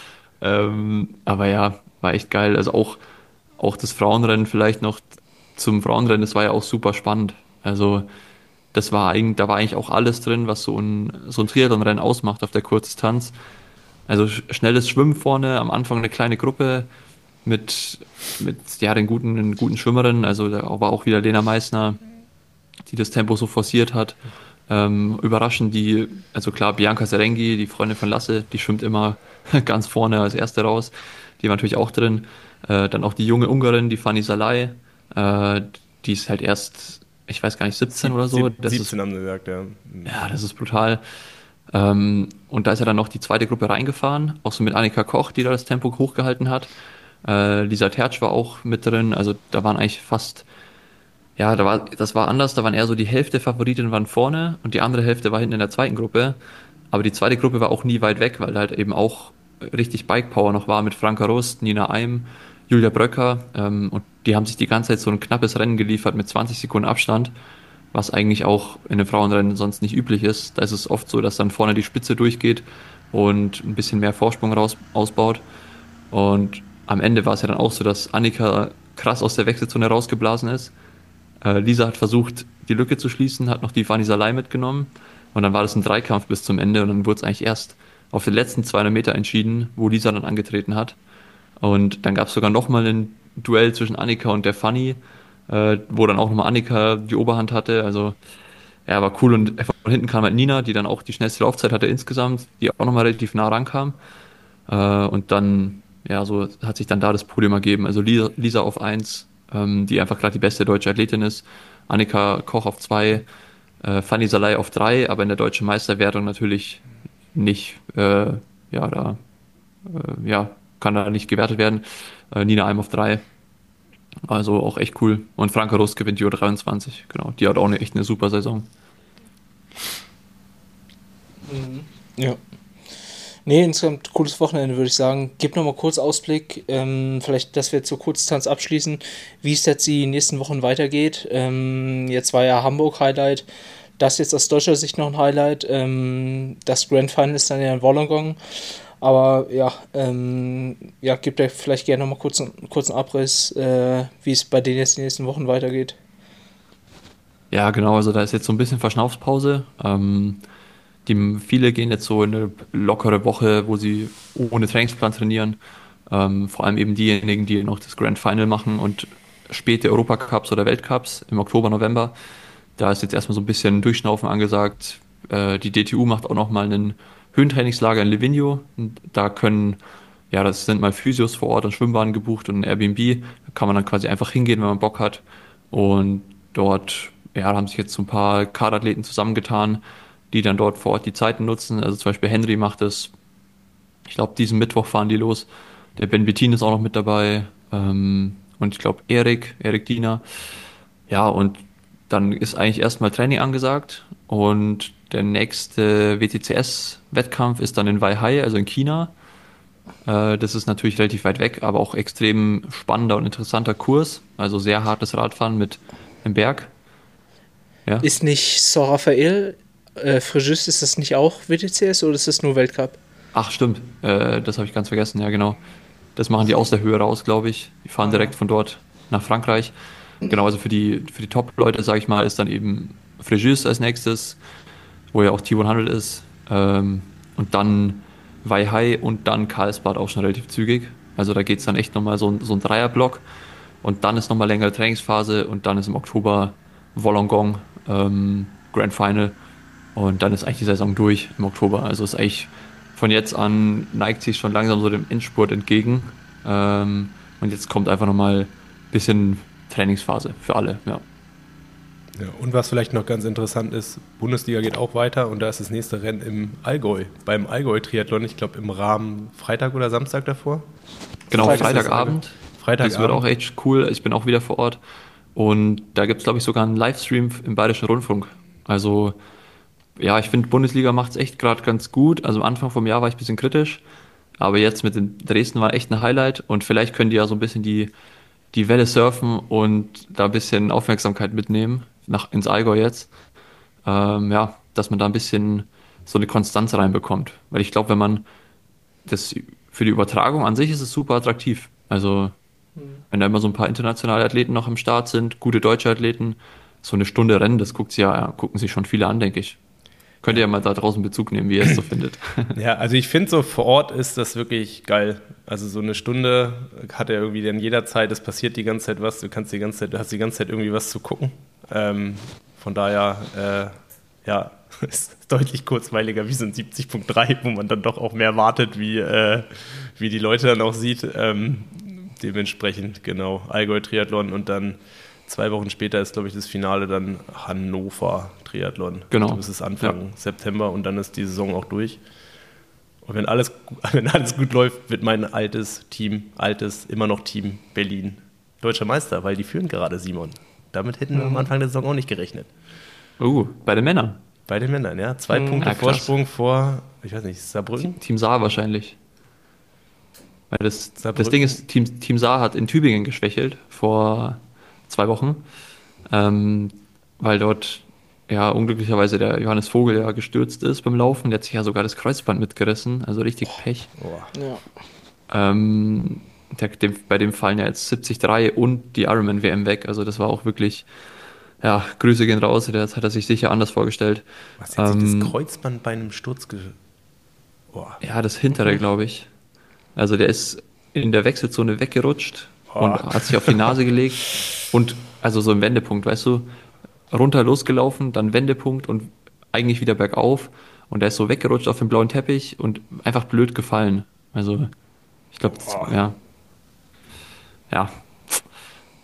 Ähm, aber ja, war echt geil. Also auch, auch das Frauenrennen vielleicht noch zum Frauenrennen, das war ja auch super spannend. Also das war eigentlich, da war eigentlich auch alles drin, was so ein, so ein Triathlonrennen ausmacht auf der Kurzdistanz. Also sch- schnelles Schwimmen vorne, am Anfang eine kleine Gruppe mit, mit ja, den guten, den guten Schwimmerinnen. Also da war auch wieder Lena Meissner, die das Tempo so forciert hat. Ähm, überraschend die, also klar, Bianca Serengi, die Freundin von Lasse, die schwimmt immer ganz vorne als Erste raus. Die war natürlich auch drin. Äh, dann auch die junge Ungarin, die Fanny Salai. Äh, die ist halt erst, ich weiß gar nicht, siebzehn oder so. Das siebzehn ist, haben sie gesagt, ja. ja, das ist brutal. Ähm, und da ist ja dann noch die zweite Gruppe reingefahren, auch so mit Annika Koch, die da das Tempo hochgehalten hat. Äh, Lisa Tertsch war auch mit drin, also da waren eigentlich fast, ja, da war, das war anders, da waren eher so die Hälfte Favoritinnen waren vorne und die andere Hälfte war hinten in der zweiten Gruppe. Aber die zweite Gruppe war auch nie weit weg, weil da halt eben auch richtig Bike Power noch war mit Franka Rust, Nina Eim, Julia Bröcker, ähm, und die haben sich die ganze Zeit so ein knappes Rennen geliefert mit zwanzig Sekunden Abstand, was eigentlich auch in den Frauenrennen sonst nicht üblich ist. Da ist es oft so, dass dann vorne die Spitze durchgeht und ein bisschen mehr Vorsprung raus, ausbaut. Und am Ende war es ja dann auch so, dass Annika krass aus der Wechselzone rausgeblasen ist. Äh, Lisa hat versucht, die Lücke zu schließen, hat noch die Fanny Salai mitgenommen. Und dann war das ein Dreikampf bis zum Ende und dann wurde es eigentlich erst auf den letzten zweihundert Meter entschieden, wo Lisa dann angetreten hat. Und dann gab es sogar nochmal ein Duell zwischen Annika und der Fanny, äh, wo dann auch nochmal Annika die Oberhand hatte. Also ja, war cool. Und von hinten kam halt Nina, die dann auch die schnellste Laufzeit hatte insgesamt, die auch nochmal relativ nah rankam. Äh, und dann, ja, so hat sich dann da das Podium ergeben. Also Lisa, Lisa auf eins, ähm, die einfach gerade die beste deutsche Athletin ist. Annika Koch auf zwei, äh, Fanny Salai auf drei, aber in der deutschen Meisterwertung natürlich nicht, äh, ja, da, äh, ja, kann da nicht gewertet werden. Äh, Nina Alm auf drei. Also auch echt cool. Und Franka Rust gewinnt die U dreiundzwanzig. Genau, die hat auch eine, echt eine super Saison. Mhm. Ja. Nee, insgesamt cooles Wochenende, würde ich sagen. Gib nochmal kurz Ausblick, ähm, vielleicht, dass wir zur Kurzdistanz abschließen, wie es jetzt die nächsten Wochen weitergeht. Ähm, jetzt war ja Hamburg Highlight, das jetzt aus deutscher Sicht noch ein Highlight. Ähm, das Grand Final ist dann ja in Wollongong. Aber ja, ähm, ja, gebt euch vielleicht gerne nochmal kurz einen kurzen Abriss, äh, wie es bei denen jetzt die nächsten Wochen weitergeht. Ja, genau, also da ist jetzt so ein bisschen Verschnaufspause. Ähm, die, viele gehen jetzt so in eine lockere Woche, wo sie ohne Trainingsplan trainieren. Ähm, vor allem eben diejenigen, die noch das Grand Final machen und späte Europacups oder Weltcups im Oktober, November. Da ist jetzt erstmal so ein bisschen Durchschnaufen angesagt. Äh, die D T U macht auch nochmal einen Höhentrainingslager in Livigno. Und da können, ja, das sind mal Physios vor Ort und Schwimmbahn gebucht und ein Airbnb. Da kann man dann quasi einfach hingehen, wenn man Bock hat. Und dort, ja, haben sich jetzt so ein paar Kaderathleten zusammengetan, die dann dort vor Ort die Zeiten nutzen. Also zum Beispiel Henry macht das, ich glaube, diesen Mittwoch fahren die los. Der Ben Bettin ist auch noch mit dabei. Ähm, und ich glaube, Erik, Erik Diener. Ja, und dann ist eigentlich erstmal Training angesagt. Und der nächste W T C S-Wettkampf ist dann in Weihai, also in China. Äh, das ist natürlich relativ weit weg, aber auch extrem spannender und interessanter Kurs. Also sehr hartes Radfahren mit einem Berg. Ja. Ist nicht Saint Raphael, äh, Fréjus, ist das nicht auch W T C S oder ist das nur Weltcup? Ach, stimmt. Äh, das habe ich ganz vergessen, ja, genau. Das machen die aus der Höhe raus, glaube ich. Die fahren direkt von dort nach Frankreich. Genau, also für die, für die Top-Leute, sage ich mal, ist dann eben Fréjus als nächstes, wo ja auch T hundert ist. Ähm, und dann Weihai und dann Karlsbad auch schon relativ zügig. Also da geht es dann echt nochmal so, so ein Dreierblock. Und dann ist nochmal längere Trainingsphase und dann ist im Oktober Wollongong ähm, Grand Final. Und dann ist eigentlich die Saison durch im Oktober. Also ist eigentlich von jetzt an neigt sich schon langsam so dem Endspurt entgegen. Ähm, und jetzt kommt einfach nochmal ein bisschen Trainingsphase für alle, ja. Ja, und was vielleicht noch ganz interessant ist, Bundesliga geht auch weiter und da ist das nächste Rennen im Allgäu, beim Allgäu-Triathlon, ich glaube im Rahmen Freitag oder Samstag davor. Genau, Freitag Freitagabend. Freitagabend. Das wird auch echt cool, ich bin auch wieder vor Ort und da gibt es, glaube ich, sogar einen Livestream im Bayerischen Rundfunk. Also ja, ich finde, Bundesliga macht es echt gerade ganz gut. Also am Anfang vom Jahr war ich ein bisschen kritisch, aber jetzt mit den Dresden war echt ein Highlight und vielleicht können die ja so ein bisschen die, die Welle surfen und da ein bisschen Aufmerksamkeit mitnehmen, nach, ins Allgäu jetzt. Ähm, ja, dass man da ein bisschen so eine Konstanz reinbekommt. Weil ich glaube, wenn man das für die Übertragung an sich ist es super attraktiv. Also wenn da immer so ein paar internationale Athleten noch am Start sind, gute deutsche Athleten, so eine Stunde Rennen, das guckt sie ja, gucken sich schon viele an, denke ich. Könnt ihr ja mal da draußen Bezug nehmen, wie ihr es so findet. Ja, also ich finde so vor Ort ist das wirklich geil. Also so eine Stunde hat er irgendwie dann jederzeit, es passiert die ganze Zeit was, du kannst die ganze Zeit, du hast die ganze Zeit irgendwie was zu gucken. Ähm, von daher, äh, ja, ist deutlich kurzweiliger wie so ein siebzig Punkt drei, wo man dann doch auch mehr wartet, wie, äh, wie die Leute dann auch sieht. Ähm, dementsprechend, genau, Allgäu-Triathlon und dann zwei Wochen später ist, glaube ich, das Finale dann Hannover-Triathlon. Genau. Das ist Anfang ja. September und dann ist die Saison auch durch. Und wenn alles, wenn alles gut läuft, wird mein altes Team, altes, immer noch Team Berlin deutscher Meister, weil die führen gerade, Simon. Damit hätten wir am Anfang der Saison auch nicht gerechnet. Uh, bei den Männern. Bei den Männern, ja. Zwei mhm. Punkte ja, Vorsprung vor, ich weiß nicht, Saarbrücken? Team, Team Saar wahrscheinlich. Weil das, das Ding ist, Team, Team Saar hat in Tübingen geschwächelt vor zwei Wochen, ähm, weil dort ja unglücklicherweise der Johannes Vogel ja gestürzt ist beim Laufen. Der hat sich ja sogar das Kreuzband mitgerissen, also richtig Pech. Oh. Ja. Ähm, der, dem, bei dem fallen ja jetzt siebzig Komma drei und die Ironman W M weg, also das war auch wirklich, ja, Grüße gehen raus, das hat er sich sicher anders vorgestellt. Was hat ähm, sich das Kreuzband bei einem Sturz ge... Oh. Ja, das hintere, glaube ich. Also der ist in der Wechselzone weggerutscht oh. und hat sich auf die Nase gelegt und also so im Wendepunkt, weißt du, runter losgelaufen, dann Wendepunkt und eigentlich wieder bergauf und der ist so weggerutscht auf den blauen Teppich und einfach blöd gefallen. Also ich glaube, oh. ja, ja,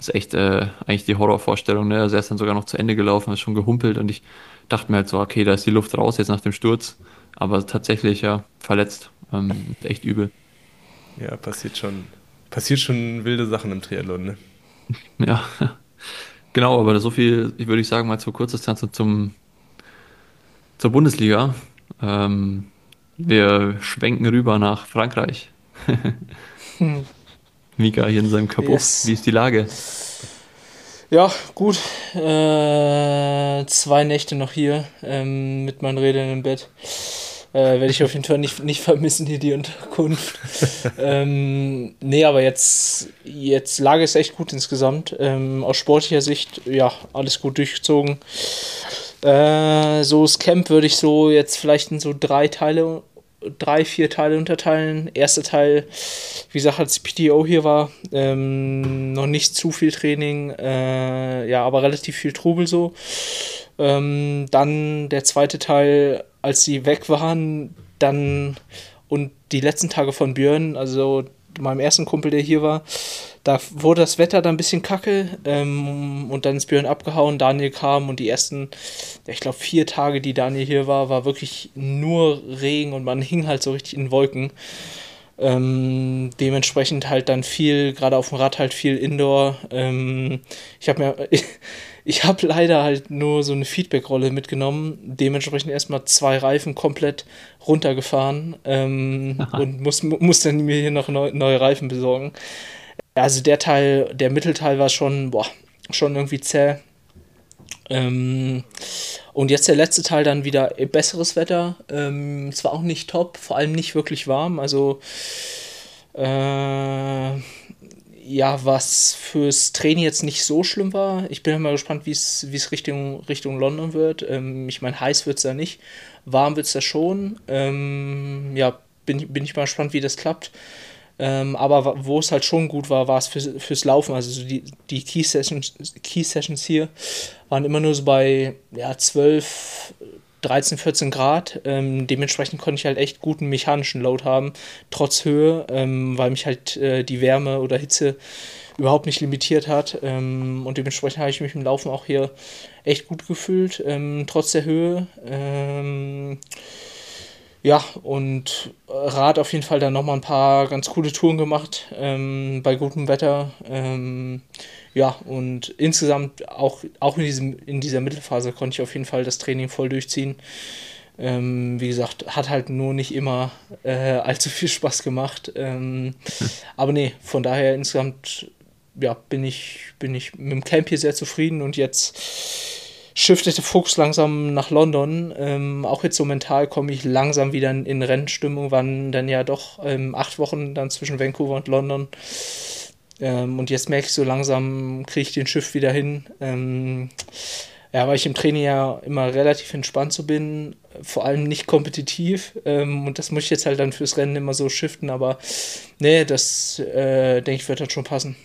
Das ist echt äh, eigentlich die Horrorvorstellung, ne? Also er ist dann sogar noch zu Ende gelaufen, ist schon gehumpelt und ich dachte mir halt so, okay, da ist die Luft raus jetzt nach dem Sturz. Aber tatsächlich, ja, verletzt. Ähm, echt übel. Ja, passiert schon, passiert schon wilde Sachen im Triathlon, ne? Ja, genau, aber so viel, ich würde ich sagen, mal zur Kurzdistanz und zum, zur Bundesliga. Ähm, wir schwenken rüber nach Frankreich. Hm. Mika hier in seinem Kabuff. Yes. Wie ist die Lage? Ja, gut. Äh, zwei Nächte noch hier ähm, mit meinen Rädern im Bett. Äh, werde ich auf jeden Fall nicht, nicht vermissen, hier die Unterkunft. ähm, nee, aber jetzt, jetzt Lage ist echt gut insgesamt. Ähm, aus sportlicher Sicht, ja, alles gut durchgezogen. Äh, so das Camp würde ich so jetzt vielleicht in so drei Teile, drei, vier Teile unterteilen. Erster Teil, wie gesagt, als P T O hier war, ähm, noch nicht zu viel Training, äh, ja, aber relativ viel Trubel so. Ähm, dann der zweite Teil, als die weg waren, dann und die letzten Tage von Björn, also meinem ersten Kumpel, der hier war, da wurde das Wetter dann ein bisschen kacke ähm, und dann ist Björn abgehauen, Daniel kam und die ersten, ich glaube, vier Tage, die Daniel hier war, war wirklich nur Regen und man hing halt so richtig in Wolken. Ähm, dementsprechend halt dann viel, gerade auf dem Rad halt viel Indoor. Ähm, ich habe mir, ich, ich habe leider halt nur so eine Feedback-Rolle mitgenommen, dementsprechend erstmal zwei Reifen komplett runtergefahren ähm, und muss, muss dann mir hier noch neu, neue Reifen besorgen. Also der Teil, der Mittelteil war schon, boah, schon irgendwie zäh. Ähm, und jetzt der letzte Teil dann wieder besseres Wetter. Ähm, es war auch nicht top, vor allem nicht wirklich warm. Also äh, ja, was fürs Training jetzt nicht so schlimm war. Ich bin ja mal gespannt, wie es wie es Richtung, Richtung London wird. Ähm, ich meine, heiß wird es da nicht, warm wird es da schon. Ähm, ja, bin, bin ich mal gespannt, wie das klappt. Ähm, aber wo es halt schon gut war, war es fürs, fürs Laufen. Also so die, die Key Sessions, Key Sessions hier waren immer nur so bei ja, zwölf, dreizehn, vierzehn Grad. Ähm, dementsprechend konnte ich halt echt guten mechanischen Load haben, trotz Höhe, ähm, weil mich halt äh, die Wärme oder Hitze überhaupt nicht limitiert hat. Ähm, und dementsprechend habe ich mich im Laufen auch hier echt gut gefühlt, ähm, trotz der Höhe. Ähm, Ja, und Rad auf jeden Fall dann nochmal ein paar ganz coole Touren gemacht, ähm, bei gutem Wetter. Ähm, ja, und insgesamt auch, auch in, diesem, in dieser Mittelphase konnte ich auf jeden Fall das Training voll durchziehen. Ähm, wie gesagt, hat halt nur nicht immer äh, allzu viel Spaß gemacht. Ähm, aber nee, von daher insgesamt ja, bin ich, bin ich mit dem Camp hier sehr zufrieden und jetzt shiftete Fuchs langsam nach London. Ähm, auch jetzt so mental komme ich langsam wieder in, in Rennstimmung, waren dann ja doch ähm, acht Wochen dann zwischen Vancouver und London. Ähm, und jetzt merke ich so langsam, kriege ich den Shift wieder hin. Ähm, ja, weil ich im Training ja immer relativ entspannt so bin, vor allem nicht kompetitiv. Ähm, und das muss ich jetzt halt dann fürs Rennen immer so shiften. Aber nee, das äh, denke ich, wird dann schon passen.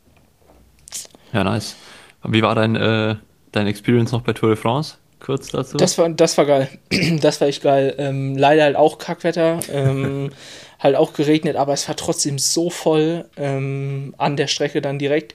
Ja, nice. Wie war dein, äh, dein Experience noch bei Tour de France? Kurz dazu. Das war, das war geil. Das war echt geil. Ähm, leider halt auch Kackwetter. Ähm, halt auch geregnet, aber es war trotzdem so voll ähm, an der Strecke dann direkt.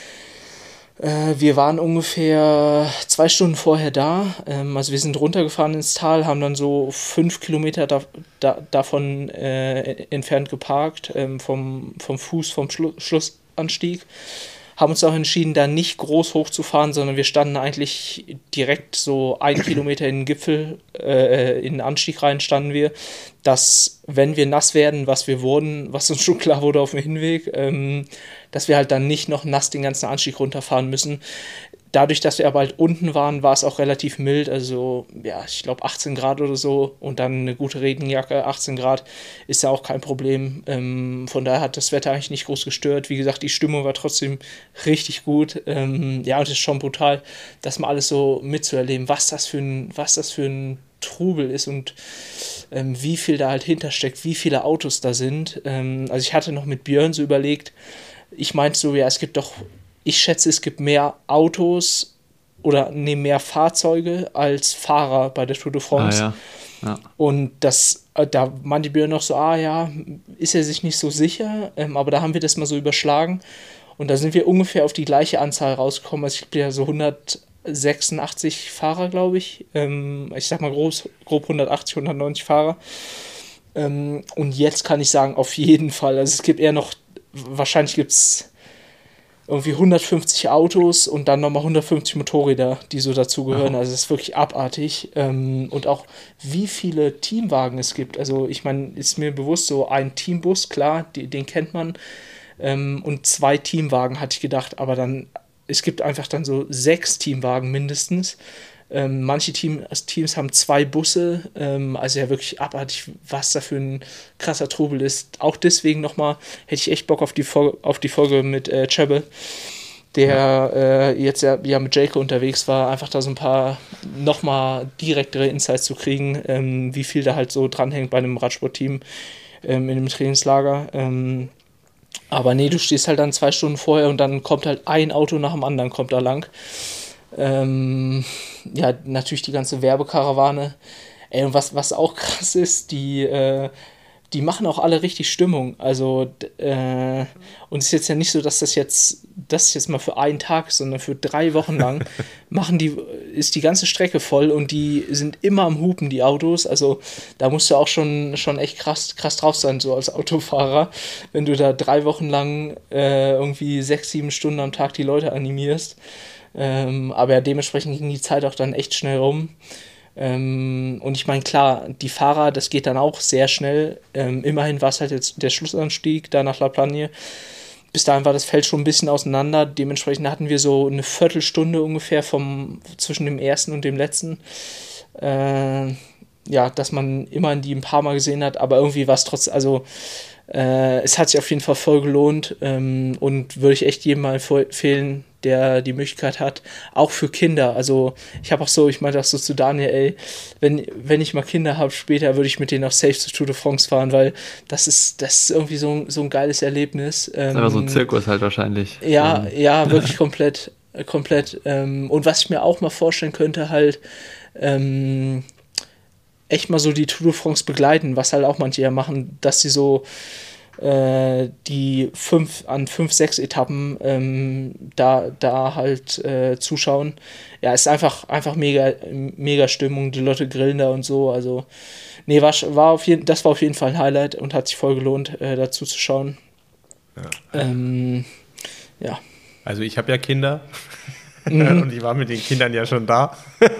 Äh, wir waren ungefähr zwei Stunden vorher da. Ähm, also wir sind runtergefahren ins Tal, haben dann so fünf Kilometer da, da, davon äh, entfernt geparkt, ähm, vom, vom Fuß, vom Schlu- Schlussanstieg. Haben uns auch entschieden, da nicht groß hochzufahren, sondern wir standen eigentlich direkt so ein Kilometer in den Gipfel, äh, in den Anstieg rein standen wir, dass wenn wir nass werden, was wir wurden, was uns schon klar wurde auf dem Hinweg, ähm, dass wir halt dann nicht noch nass den ganzen Anstieg runterfahren müssen. Dadurch, dass wir aber halt unten waren, war es auch relativ mild, also ja, ich glaube achtzehn Grad oder so und dann eine gute Regenjacke, achtzehn Grad, ist ja auch kein Problem. Ähm, von daher hat das Wetter eigentlich nicht groß gestört. Wie gesagt, die Stimmung war trotzdem richtig gut. Ähm, ja, und es ist schon brutal, das mal alles so mitzuerleben, was das für ein, was das für ein Trubel ist und ähm, wie viel da halt hintersteckt, wie viele Autos da sind. Ähm, also ich hatte noch mit Björn so überlegt, ich meinte so, ja, es gibt doch Ich schätze, es gibt mehr Autos oder nee, mehr Fahrzeuge als Fahrer bei der Tour de France. Ah, ja. Ja. Und das, da meinte Björn noch so, ah ja, ist er sich nicht so sicher, ähm, aber da haben wir das mal so überschlagen. Und da sind wir ungefähr auf die gleiche Anzahl rausgekommen. Also ich habe ja so hundertsechsundachtzig Fahrer, glaube ich. Ähm, ich sag mal groß, grob hundertachtzig, hundertneunzig Fahrer. Ähm, und jetzt kann ich sagen, auf jeden Fall. Also es gibt eher noch, wahrscheinlich gibt es irgendwie hundertfünfzig Autos und dann nochmal hundertfünfzig Motorräder, die so dazugehören. Also es ist wirklich abartig. Ähm, und auch wie viele Teamwagen es gibt. Also ich meine, ist mir bewusst, so ein Teambus, klar, die, den kennt man. Ähm, und zwei Teamwagen hatte ich gedacht, aber dann, es gibt einfach dann so sechs Teamwagen mindestens. Ähm, manche Team, Teams haben zwei Busse, ähm, also ja wirklich abartig, was da für ein krasser Trubel ist. Auch deswegen nochmal, hätte ich echt Bock auf die, Folge, auf die Folge mit äh, Chebbe, der ja. äh, jetzt ja, ja mit Jaco unterwegs war, einfach da so ein paar nochmal direktere Insights zu kriegen, ähm, wie viel da halt so dranhängt bei einem Radsportteam ähm, in dem Trainingslager. Ähm, aber nee, du stehst halt dann zwei Stunden vorher und dann kommt halt ein Auto nach dem anderen, kommt da lang. Ähm, ja, natürlich die ganze Werbekarawane. Ey, und was, was auch krass ist, die, äh, die machen auch alle richtig Stimmung. Also, äh, und es ist jetzt ja nicht so, dass das jetzt, das ist jetzt mal für einen Tag ist, sondern für drei Wochen lang machen die, ist die ganze Strecke voll und die sind immer am Hupen, die Autos. Also, da musst du auch schon, schon echt krass, krass drauf sein, so als Autofahrer, wenn du da drei Wochen lang äh, irgendwie sechs, sieben Stunden am Tag die Leute animierst. Ähm, aber ja, dementsprechend ging die Zeit auch dann echt schnell rum. Ähm, und ich meine, klar, die Fahrer, das geht dann auch sehr schnell. Ähm, immerhin war es halt jetzt der Schlussanstieg da nach La Plagne. Bis dahin war das Feld schon ein bisschen auseinander. Dementsprechend hatten wir so eine Viertelstunde ungefähr vom, zwischen dem ersten und dem letzten. Äh, ja, dass man immerhin die ein paar Mal gesehen hat, aber irgendwie war es trotzdem, also äh, es hat sich auf jeden Fall voll gelohnt ähm, und würde ich echt jedem mal empfehlen, der die Möglichkeit hat, auch für Kinder. Also ich habe auch so, ich meinte auch so zu Daniel, ey, wenn, wenn ich mal Kinder habe später, würde ich mit denen auch safe zur Tour de France fahren, weil das ist, das ist irgendwie so, so ein geiles Erlebnis. Das ist aber so ein Zirkus halt wahrscheinlich. Ja, ja, wirklich komplett, komplett. Ähm, und was ich mir auch mal vorstellen könnte, halt ähm, echt mal so die Tour de France begleiten, was halt auch manche ja machen, dass sie so die fünf an fünf, sechs Etappen ähm, da, da halt äh, zuschauen. Ja, ist einfach, einfach mega, mega Stimmung, die Leute grillen da und so. Also, nee, war, war auf jeden, das war auf jeden Fall ein Highlight und hat sich voll gelohnt, äh, dazu zu schauen. Ja. Ähm, ja. Also ich habe ja Kinder. Mhm. Und ich war mit den Kindern ja schon da.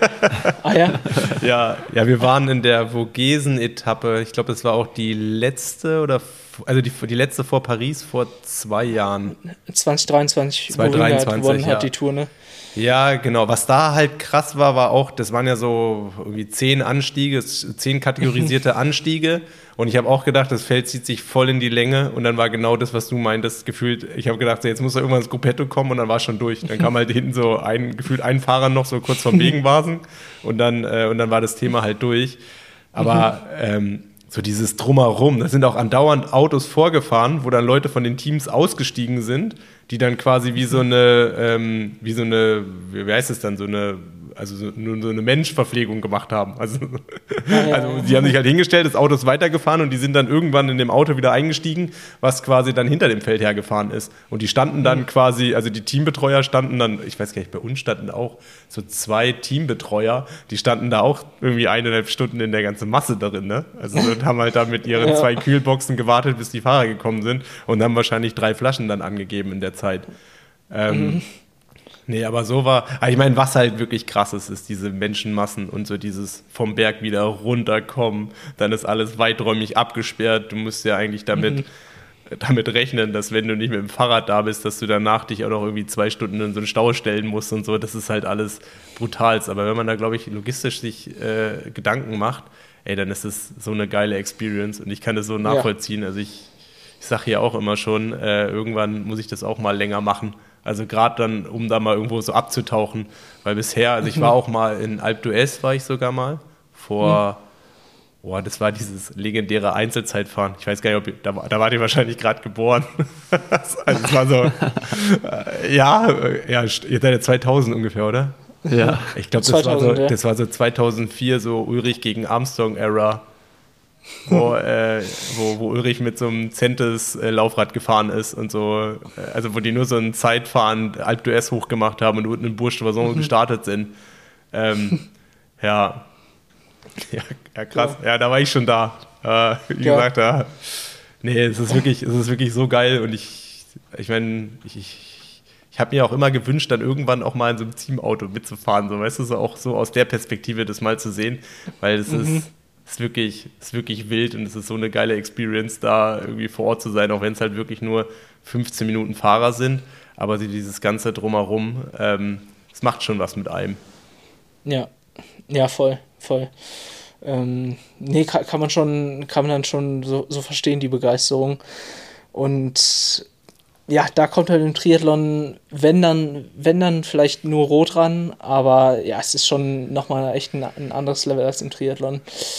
Ah ja? ja, ja, wir waren in der Vogesen-Etappe. Ich glaube, das war auch die letzte oder also die, die letzte vor Paris vor zwei Jahren. zwanzig dreiundzwanzig, zwanzig dreiundzwanzig halt gewonnen ja. hat die Tour, ne? Ja, genau. Was da halt krass war, war auch, das waren ja so irgendwie zehn Anstiege, zehn kategorisierte Anstiege. Und ich habe auch gedacht, das Feld zieht sich voll in die Länge. Und dann war genau das, was du meintest, gefühlt. Ich habe gedacht, so, jetzt muss da irgendwann das Gruppetto kommen und dann war es schon durch. Dann kam halt hinten so ein, gefühlt ein Fahrer noch so kurz vom Begenbasen und dann, äh, und dann war das Thema halt durch. Aber ähm, so dieses Drumherum, da sind auch andauernd Autos vorgefahren, wo dann Leute von den Teams ausgestiegen sind, die dann quasi wie so eine, ähm, wie so eine, wie heißt es dann, so eine, also so, nur so eine Menschverpflegung gemacht haben. Also, ja, ja, also die haben sich halt hingestellt, das Auto ist weitergefahren und die sind dann irgendwann in dem Auto wieder eingestiegen, was quasi dann hinter dem Feld hergefahren ist. Und die standen dann quasi, also die Teambetreuer standen dann, ich weiß gar nicht, bei uns standen auch so zwei Teambetreuer, die standen da auch irgendwie eineinhalb Stunden in der ganzen Masse drin, ne? Also und haben halt da mit ihren ja. zwei Kühlboxen gewartet, bis die Fahrer gekommen sind und haben wahrscheinlich drei Flaschen dann angegeben in der Zeit. Ähm, mhm. Nee, aber so war, ich meine, was halt wirklich krass ist, ist diese Menschenmassen und so dieses vom Berg wieder runterkommen, dann ist alles weiträumig abgesperrt, du musst ja eigentlich damit, mhm. damit rechnen, dass wenn du nicht mit dem Fahrrad da bist, dass du danach dich auch noch irgendwie zwei Stunden in so einen Stau stellen musst und so, das ist halt alles brutal. Aber wenn man da, glaube ich, logistisch sich äh, Gedanken macht, ey, dann ist es so eine geile Experience und ich kann das so nachvollziehen, ja. Also ich, ich sage hier auch immer schon, äh, irgendwann muss ich das auch mal länger machen. Also gerade dann, um da mal irgendwo so abzutauchen, weil bisher, also ich war auch mal in Alpe d'Huez, war ich sogar mal, vor, mhm. boah, das war dieses legendäre Einzelzeitfahren. Ich weiß gar nicht, ob, da, da wart ihr wahrscheinlich gerade geboren. Also es war so, äh, ja, ja, ihr seid ja zweitausend ungefähr, oder? Ja. Ich glaube, das, war so, das war so zweitausendvier, so Ulrich gegen Armstrong-Era. wo, äh, wo, wo Ulrich mit so einem Centes äh, Laufrad gefahren ist und so, äh, also wo die nur so ein Zeitfahren Alpe d'Huez hochgemacht haben und unten in Bourg-de-Vaison gestartet sind. Ähm, ja. ja. Ja, krass. Ja. ja, da war ich schon da. Äh, wie ja. gesagt, ja. Nee, es ist wirklich, es ist wirklich so geil und ich, ich meine, ich, ich, ich habe mir auch immer gewünscht, dann irgendwann auch mal in so einem Teamauto mitzufahren, so, weißt du, so auch so aus der Perspektive das mal zu sehen, weil es mhm. ist ist wirklich, ist wirklich wild und es ist so eine geile Experience, da irgendwie vor Ort zu sein, auch wenn es halt wirklich nur fünfzehn Minuten Fahrer sind, aber dieses ganze Drumherum, ähm, es macht schon was mit einem. Ja, ja, voll, voll. Ähm, nee, kann, kann man schon, kann man dann schon so, so verstehen, die Begeisterung. Und ja, da kommt halt im Triathlon, wenn dann, wenn dann vielleicht nur Rot ran, aber ja, es ist schon nochmal echt ein, ein anderes Level als im Triathlon.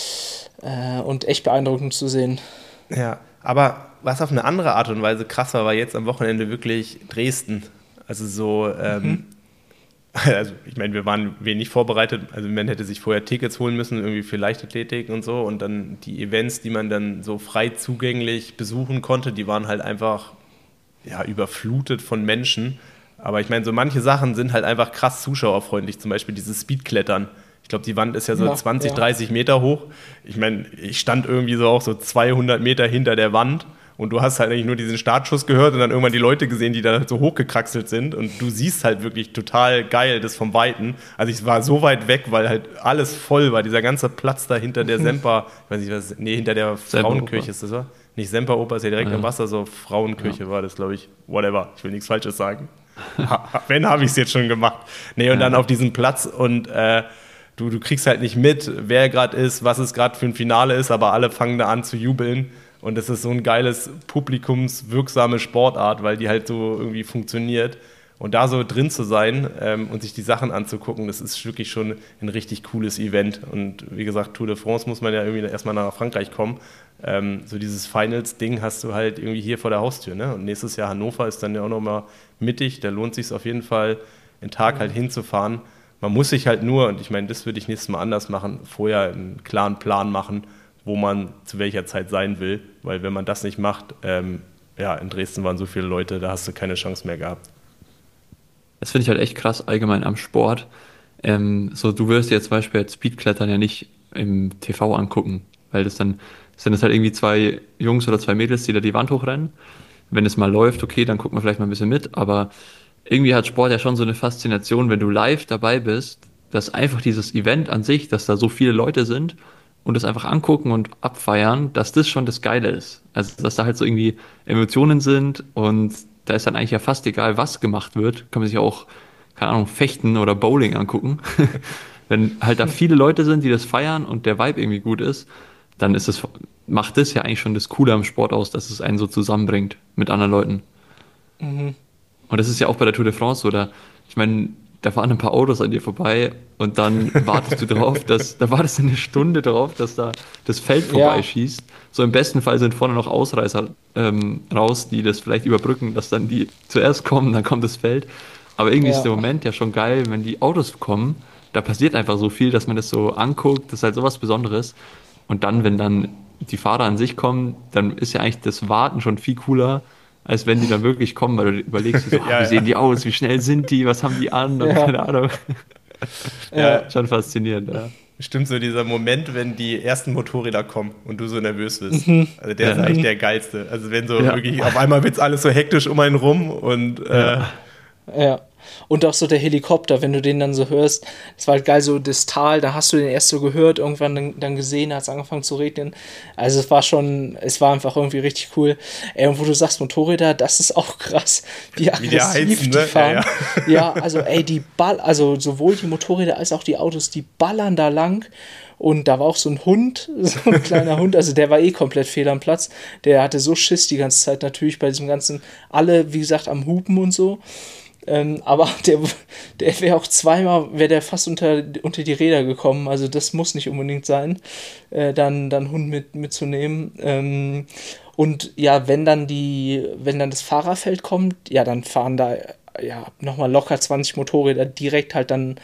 Äh, und echt beeindruckend zu sehen. Ja, aber was auf eine andere Art und Weise krass war, war jetzt am Wochenende wirklich Dresden. Also so, ähm, mhm. also ich meine, wir waren wenig vorbereitet, also man hätte sich vorher Tickets holen müssen, irgendwie für Leichtathletik und so und dann die Events, die man dann so frei zugänglich besuchen konnte, die waren halt einfach ja, überflutet von Menschen. Aber ich meine, so manche Sachen sind halt einfach krass zuschauerfreundlich. Zum Beispiel dieses Speedklettern. Ich glaube, die Wand ist ja so ja, zwanzig, ja. dreißig Meter hoch. Ich meine, ich stand irgendwie so auch so zweihundert Meter hinter der Wand und du hast halt eigentlich nur diesen Startschuss gehört und dann irgendwann die Leute gesehen, die da so hochgekraxelt sind und du siehst halt wirklich total geil das vom Weiten. Also ich war so weit weg, weil halt alles voll war. Dieser ganze Platz da hinter der Semper, ich weiß nicht, was, nee, hinter der Frauenkirche ist das, oder? Nicht Semperoper, ist ja direkt ja. am Wasser, so Frauenkirche ja. war das, glaube ich. Whatever, ich will nichts Falsches sagen. Wenn, habe ich es jetzt schon gemacht. Nee, und ja. dann auf diesem Platz und äh, du, du kriegst halt nicht mit, wer gerade ist, was es gerade für ein Finale ist, aber alle fangen da an zu jubeln. Und es ist so ein geiles, publikumswirksame Sportart, weil die halt so irgendwie funktioniert. Und da so drin zu sein ähm, und sich die Sachen anzugucken, das ist wirklich schon ein richtig cooles Event. Und wie gesagt, Tour de France muss man ja irgendwie erstmal nach Frankreich kommen. Ähm, so dieses Finals-Ding hast du halt irgendwie hier vor der Haustür. Ne? Und nächstes Jahr Hannover ist dann ja auch nochmal mittig. Da lohnt es sich auf jeden Fall, einen Tag halt hinzufahren. Man muss sich halt nur, und ich meine, das würde ich nächstes Mal anders machen, vorher einen klaren Plan machen, wo man zu welcher Zeit sein will. Weil wenn man das nicht macht, ähm, ja, in Dresden waren so viele Leute, da hast du keine Chance mehr gehabt. Das finde ich halt echt krass allgemein am Sport. Ähm, so, du wirst dir zum Beispiel jetzt Speedklettern ja nicht im T V angucken, weil das dann sind es halt irgendwie zwei Jungs oder zwei Mädels, die da die Wand hochrennen. Wenn es mal läuft, okay, dann guckt man vielleicht mal ein bisschen mit, aber irgendwie hat Sport ja schon so eine Faszination, wenn du live dabei bist, dass einfach dieses Event an sich, dass da so viele Leute sind und das einfach angucken und abfeiern, dass das schon das Geile ist. Also, dass da halt so irgendwie Emotionen sind und da ist dann eigentlich ja fast egal, was gemacht wird. Kann man sich auch, keine Ahnung, Fechten oder Bowling angucken. Wenn halt da viele Leute sind, die das feiern und der Vibe irgendwie gut ist, dann ist es, macht das ja eigentlich schon das Coole am Sport aus, dass es einen so zusammenbringt mit anderen Leuten. Mhm. Und das ist ja auch bei der Tour de France so, da, ich meine, da fahren ein paar Autos an dir vorbei und dann wartest du drauf, dass, da wartest du eine Stunde drauf, dass da das Feld vorbeischießt. Ja. So im besten Fall sind vorne noch Ausreißer ähm, raus, die das vielleicht überbrücken, dass dann die zuerst kommen, dann kommt das Feld. Aber irgendwie ja. ist der Moment ja schon geil, wenn die Autos kommen, da passiert einfach so viel, dass man das so anguckt, das ist halt sowas Besonderes. Und dann, wenn dann die Fahrer an sich kommen, dann ist ja eigentlich das Warten schon viel cooler, als wenn die dann wirklich kommen, weil du überlegst, so, ah, ja, wie sehen die aus, wie schnell sind die, was haben die an und ja. keine Ahnung. Ja, schon faszinierend, ja. Stimmt, so dieser Moment, wenn die ersten Motorräder kommen und du so nervös bist. Mhm. Also der ja. ist eigentlich der geilste. Also wenn so ja. wirklich, auf einmal wird es alles so hektisch um einen rum und äh, ja. ja. Und auch so der Helikopter, wenn du den dann so hörst, das war halt geil, so das Tal, da hast du den erst so gehört, irgendwann dann, dann gesehen, hat es angefangen zu regnen. Also es war schon, es war einfach irgendwie richtig cool. Ey, und wo du sagst Motorräder, das ist auch krass, wie aggressiv wie heizen, die ne? fahren. Ja, ja. ja, also ey, die Ball, also sowohl die Motorräder als auch die Autos, die ballern da lang. Und da war auch so ein Hund, so ein kleiner Hund, also der war eh komplett fehl am Platz. Der hatte so Schiss die ganze Zeit natürlich bei diesem ganzen, alle, wie gesagt, am Hupen und so. Ähm, aber der, der wäre auch zweimal, wäre der fast unter, unter die Räder gekommen, also das muss nicht unbedingt sein, äh, dann, dann Hund mit, mitzunehmen. Ähm, und ja, wenn dann die, wenn dann das Fahrerfeld kommt, ja, dann fahren da ja nochmal locker zwanzig Motorräder direkt halt dann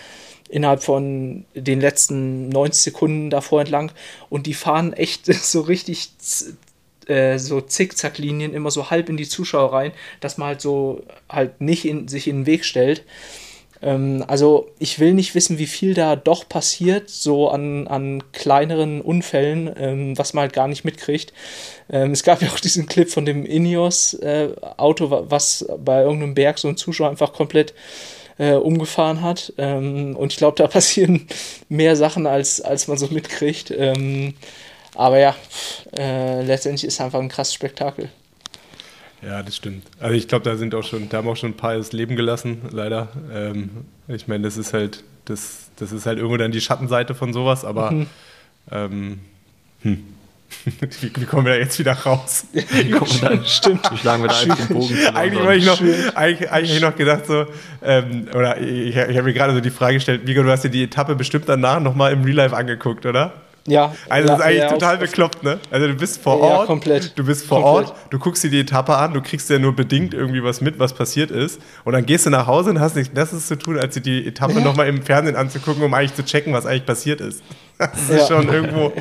innerhalb von den letzten neunzig Sekunden davor entlang und die fahren echt so richtig äh, so Zickzacklinien immer so halb in die Zuschauer rein, dass man halt so halt nicht in, sich in den Weg stellt. Ähm, also ich will nicht wissen, wie viel da doch passiert, so an, an kleineren Unfällen, ähm, was man halt gar nicht mitkriegt. Ähm, es gab ja auch diesen Clip von dem Ineos-Auto, äh, was bei irgendeinem Berg so ein Zuschauer einfach komplett äh, umgefahren hat. Ähm, und ich glaube, da passieren mehr Sachen, als, als man so mitkriegt. Ähm, aber ja, äh, letztendlich ist es einfach ein krasses Spektakel. Ja, das stimmt. Also ich glaube, da sind auch schon, da haben auch schon ein paar das Leben gelassen, leider. Ähm, ich meine, das ist halt, das, das ist halt irgendwo dann die Schattenseite von sowas, aber mhm. ähm, hm. Wie, wie kommen wir da jetzt wieder raus? Wie kommen wir da? Stimmt. Wie schlagen wir da jetzt den Bogen? Eigentlich habe ich noch, eigentlich, eigentlich noch gedacht so, ähm, oder ich, ich habe mir gerade so die Frage gestellt, Vigo, du hast dir die Etappe bestimmt danach nochmal im Real Life angeguckt, oder? Ja. Also ja, das ist eigentlich ja, total auf, bekloppt, ne? Also du bist vor Ort, ja, komplett. du bist vor komplett. Ort, du guckst dir die Etappe an, du kriegst ja nur bedingt irgendwie was mit, was passiert ist und dann gehst du nach Hause und hast nichts Besseres zu tun, als dir die Etappe ja. nochmal im Fernsehen anzugucken, um eigentlich zu checken, was eigentlich passiert ist. Das ist ja. schon irgendwo...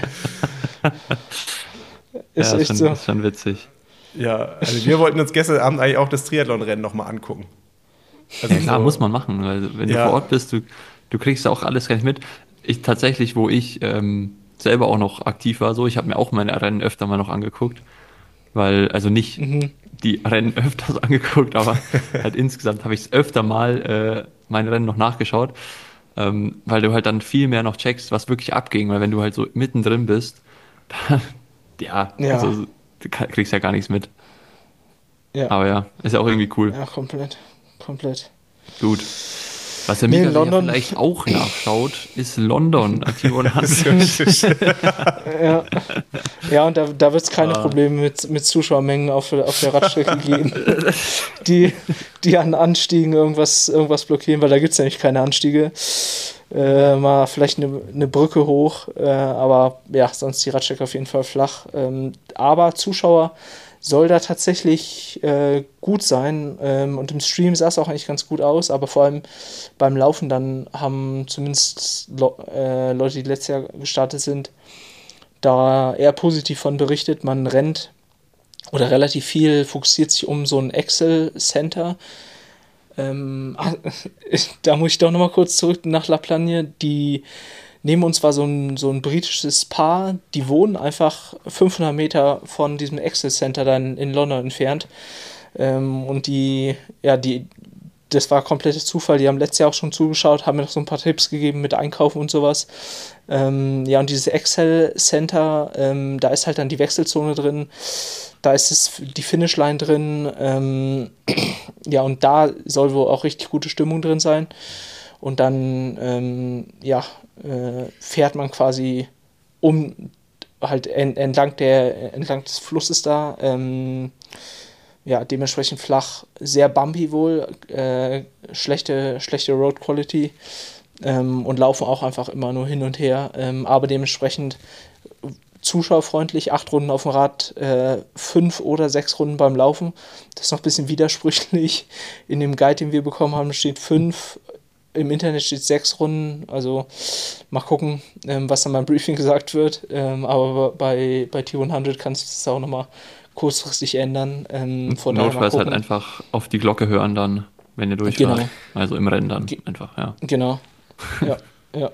Ist ja, echt schon, so. Ist schon witzig. Ja, also wir wollten uns gestern Abend eigentlich auch das Triathlon-Rennen nochmal angucken. Also ja, klar, so, muss man machen, weil wenn ja. du vor Ort bist, du, du kriegst auch alles gar nicht mit. Ich tatsächlich, wo ich ähm, selber auch noch aktiv war, so, ich habe mir auch meine Rennen öfter mal noch angeguckt, weil, also nicht mhm. die Rennen öfters angeguckt, aber halt insgesamt habe ich es öfter mal äh, meine Rennen noch nachgeschaut, ähm, weil du halt dann viel mehr noch checkst, was wirklich abging, weil wenn du halt so mittendrin bist, dann Ja, ja, also du kriegst ja gar nichts mit. Ja. Aber ja, ist ja auch irgendwie cool. Ja, komplett. Komplett. Gut. Was der nee, Mika ja vielleicht auch nachschaut, ist London. ja. ja, und da, da wird es keine ah. Probleme mit, mit Zuschauermengen auf, auf der Radstrecke geben, die, die an Anstiegen irgendwas, irgendwas blockieren, weil da gibt es nämlich keine Anstiege. Äh, mal vielleicht eine, eine Brücke hoch, äh, aber ja, sonst die Radstrecke auf jeden Fall flach. Ähm, aber Zuschauer soll da tatsächlich äh, gut sein ähm, und im Stream sah es auch eigentlich ganz gut aus, aber vor allem beim Laufen dann haben zumindest Lo- äh, Leute, die letztes Jahr gestartet sind, da eher positiv von berichtet. Man rennt oder relativ viel fokussiert sich um so ein Excel-Center. Ähm, da muss ich doch nochmal kurz zurück nach La Plagne. Die neben uns war so ein, so ein britisches Paar, die wohnen einfach fünfhundert Meter von diesem Excel Center dann in London entfernt. Ähm, und die, ja, die, das war komplettes Zufall. Die haben letztes Jahr auch schon zugeschaut, haben mir noch so ein paar Tipps gegeben mit Einkaufen und sowas. Ähm, ja, und dieses Excel Center, ähm, da ist halt dann die Wechselzone drin. Da ist es die Finishline drin. Ähm, ja, und da soll wohl auch richtig gute Stimmung drin sein. Und dann, ähm, ja, äh, fährt man quasi um, halt en- entlang, der, entlang des Flusses da. Ähm, ja, dementsprechend flach, sehr bumpy wohl, äh, schlechte, schlechte Road Quality ähm, und laufen auch einfach immer nur hin und her. Ähm, aber dementsprechend zuschauerfreundlich, acht Runden auf dem Rad, äh, fünf oder sechs Runden beim Laufen. Das ist noch ein bisschen widersprüchlich. In dem Guide, den wir bekommen haben, steht fünf, im Internet steht sechs Runden. Also mal gucken, ähm, was dann beim Briefing gesagt wird. Ähm, aber bei, bei T hundert kannst du das auch nochmal kurzfristig ändern. Ähm, von Notfalls halt einfach auf die Glocke hören dann, wenn ihr durchfahrt. Genau. Also im Rennen dann Ge- einfach, ja. Genau. Ja, ja.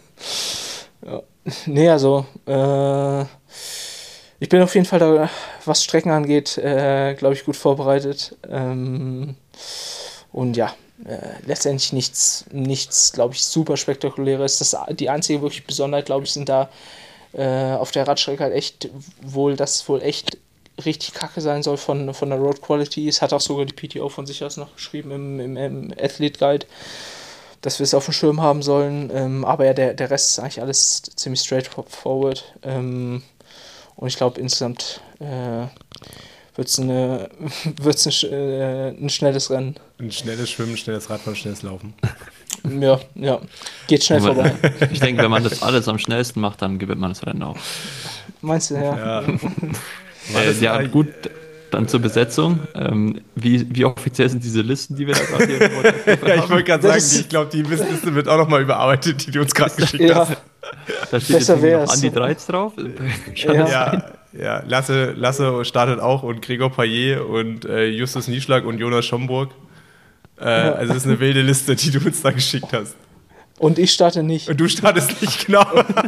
ja. Nee, also äh, ich bin auf jeden Fall da, was Strecken angeht, äh, glaube ich, gut vorbereitet. Ähm, und ja, äh, letztendlich nichts, nichts, glaube ich, super spektakuläres. Das, die einzige wirklich Besonderheit, glaube ich, sind da äh, auf der Radstrecke halt echt wohl, dass wohl echt richtig kacke sein soll von, von der Road Quality. Es hat auch sogar die P T O von sich aus noch geschrieben im, im, im Athlete Guide, dass wir es auf dem Schirm haben sollen. Ähm, aber ja, der, der Rest ist eigentlich alles ziemlich straightforward. Ähm, und ich glaube, insgesamt äh, wird es eine, wird's ein, äh, ein schnelles Rennen. Ein schnelles Schwimmen, schnelles Radfahren, schnelles Laufen. Ja, ja. Geht schnell Aber, vorbei. Ich denke, wenn man das alles am schnellsten macht, dann gewinnt man das Rennen auch. Meinst du, ja? Ja, äh, ja gut. Dann zur Besetzung. Ähm, wie, wie offiziell sind diese Listen, die wir da gerade hier im Ja, ich wollte gerade sagen, die, ich glaube, die Liste wird auch nochmal überarbeitet, die du uns gerade geschickt ja. hast. Da steht Besser jetzt noch Andi Dreiz drauf. Ja, ja, ja. Lasse, Lasse startet auch und Gregor Payet und äh, Justus Nieschlag und Jonas Schomburg. Äh, ja. Also es ist eine wilde Liste, die du uns da geschickt hast. Und ich starte nicht. Und du startest nicht, genau.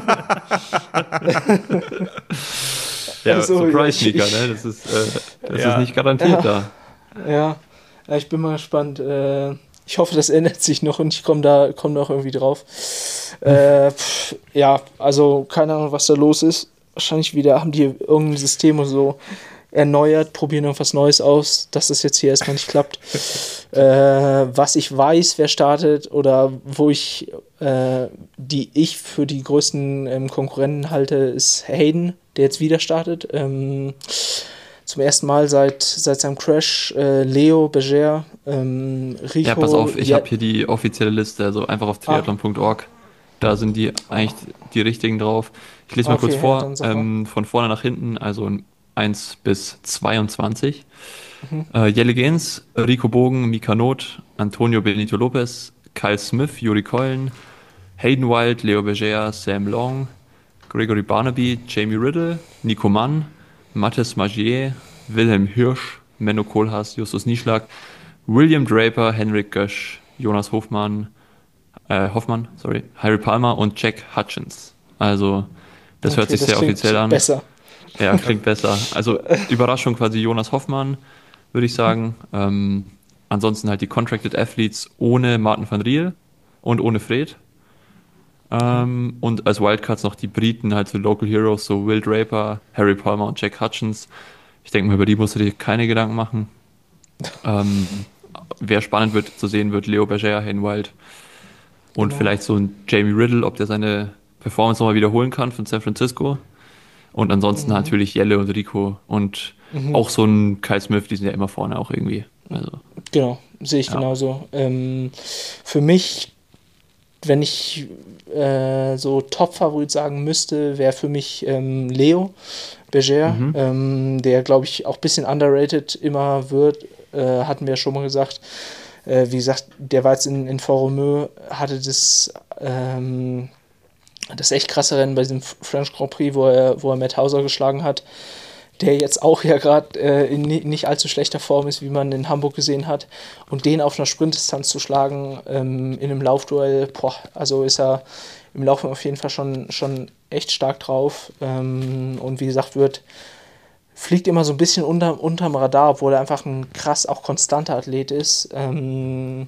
Ja, also, Surprise, Mika, ne? Das ist, äh, das ja. ist nicht garantiert ja. da. Ja. ja, ich bin mal gespannt. Äh, ich hoffe, das ändert sich noch und ich komme da, komm da auch irgendwie drauf. Äh, pff, ja, also keine Ahnung, was da los ist. Wahrscheinlich wieder haben die irgendein System oder so erneuert, probieren irgendwas Neues aus, dass das jetzt hier erstmal nicht klappt. äh, was ich weiß, wer startet oder wo ich, äh, die ich für die größten ähm, Konkurrenten halte, ist Hayden, der jetzt wieder startet. Ähm, zum ersten Mal seit, seit seinem Crash. Äh, Leo Berger, ähm, Rico. Ja, pass auf, ich ja. habe hier die offizielle Liste, also einfach auf triathlon punkt org. Da sind die eigentlich die richtigen drauf. Ich lese mal okay, kurz vor, ja, ähm, von vorne nach hinten, also eins bis zweiundzwanzig. Mhm. Äh, Jelle Gens, Rico Bogen, Mika Not, Antonio Benito Lopez, Kyle Smith, Juri Keulen, Hayden Wild, Leo Berger, Sam Long, Gregory Barnaby, Jamie Riddle, Nico Mann, Mathis Magier, Wilhelm Hirsch, Menno Kohlhaas, Justus Nieschlag, William Draper, Henrik Gösch, Jonas Hofmann, äh, Hoffmann, sorry, Harry Palmer und Jack Hutchins. Also das okay, hört sich das sehr offiziell an. Besser. Ja, klingt besser. Also Überraschung quasi Jonas Hoffmann, würde ich sagen. Ähm, ansonsten halt die Contracted Athletes ohne Martin van Riel und ohne Fred. Ähm, und als Wildcards noch die Briten, halt so Local Heroes, so Will Draper, Harry Palmer und Jack Hutchins. Ich denke mal, über die musst du dir keine Gedanken machen. Ähm, wer spannend wird zu sehen, wird Leo Berger, Hayden Wild und genau. vielleicht so ein Jamie Riddle, ob der seine Performance nochmal wiederholen kann von San Francisco. Und ansonsten mhm. natürlich Jelle und Rico und mhm. auch so ein Kyle Smith, die sind ja immer vorne auch irgendwie. Also, genau, sehe ich ja. genauso. Ähm, für mich, wenn ich äh, so Top-Favorit sagen müsste, wäre für mich ähm, Leo Berger, mhm. ähm, der, glaube ich, auch ein bisschen underrated immer wird, äh, hatten wir ja schon mal gesagt. Äh, wie gesagt, der war jetzt in, in Font-Romeu, hatte das ähm, das echt krasse Rennen bei diesem French Grand Prix, wo er, wo er Matt Hauser geschlagen hat, der jetzt auch ja gerade äh, in nicht allzu schlechter Form ist, wie man in Hamburg gesehen hat. Und den auf einer Sprintdistanz zu schlagen ähm, in einem Laufduell, boah, also ist er im Laufen auf jeden Fall schon, schon echt stark drauf. Ähm, und wie gesagt, wird fliegt immer so ein bisschen unter, unterm Radar, obwohl er einfach ein krass auch konstanter Athlet ist. Ähm,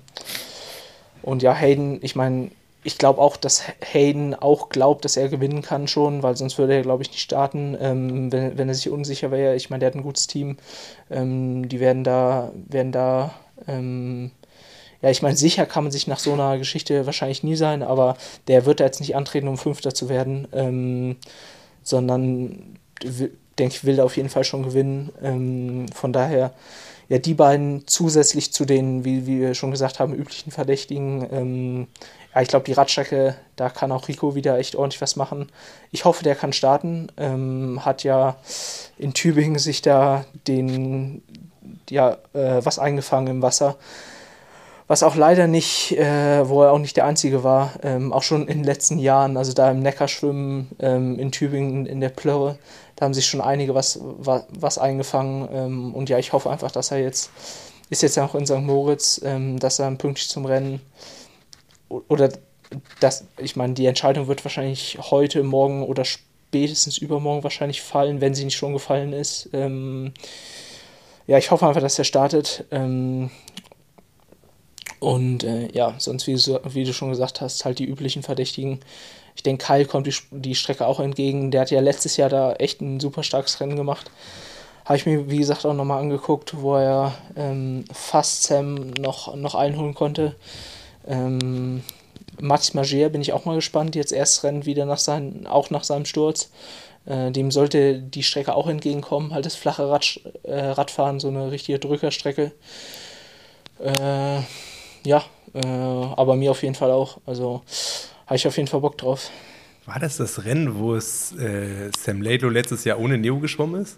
und ja, Hayden, ich meine, ich glaube auch, dass Hayden auch glaubt, dass er gewinnen kann schon, weil sonst würde er, glaube ich, nicht starten, ähm, wenn, wenn er sich unsicher wäre. Ich meine, der hat ein gutes Team. Ähm, die werden da, werden da, ähm, ja, ich meine, sicher kann man sich nach so einer Geschichte wahrscheinlich nie sein, aber der wird da jetzt nicht antreten, um Fünfter zu werden, ähm, sondern, denke ich, will da auf jeden Fall schon gewinnen. Ähm, von daher, ja, die beiden zusätzlich zu den, wie, wie wir schon gesagt haben, üblichen Verdächtigen, ähm, ja, ich glaube, die Radstrecke, da kann auch Rico wieder echt ordentlich was machen. Ich hoffe, der kann starten. Ähm, hat ja in Tübingen sich da den, ja, äh, was eingefangen im Wasser. Was auch leider nicht, äh, wo er auch nicht der Einzige war, ähm, auch schon in den letzten Jahren, also da im Neckarschwimmen ähm, in Tübingen in der Plörre, da haben sich schon einige was, was, was eingefangen. Ähm, und ja, ich hoffe einfach, dass er jetzt, ist jetzt ja auch in Sankt Moritz, ähm, dass er pünktlich zum Rennen oder das, ich meine, die Entscheidung wird wahrscheinlich heute, morgen oder spätestens übermorgen wahrscheinlich fallen, wenn sie nicht schon gefallen ist. Ähm, ja, ich hoffe einfach, dass er startet. Ähm, und äh, ja, sonst, wie, wie du schon gesagt hast, halt die üblichen Verdächtigen. Ich denke, Kyle kommt die, die Strecke auch entgegen. Der hat ja letztes Jahr da echt ein super starkes Rennen gemacht. Habe ich mir, wie gesagt, auch nochmal angeguckt, wo er ähm, fast Sam noch, noch einholen konnte. Ähm, Mathis Magier bin ich auch mal gespannt, jetzt erst rennt wieder nach seinen, auch nach seinem Sturz. Äh, dem sollte die Strecke auch entgegenkommen, halt das flache Rad, äh, Radfahren, so eine richtige Drückerstrecke. Äh, ja, äh, aber mir auf jeden Fall auch, also habe ich auf jeden Fall Bock drauf. War das das Rennen, wo es äh, Sam Laidlow letztes Jahr ohne Neo geschwommen ist?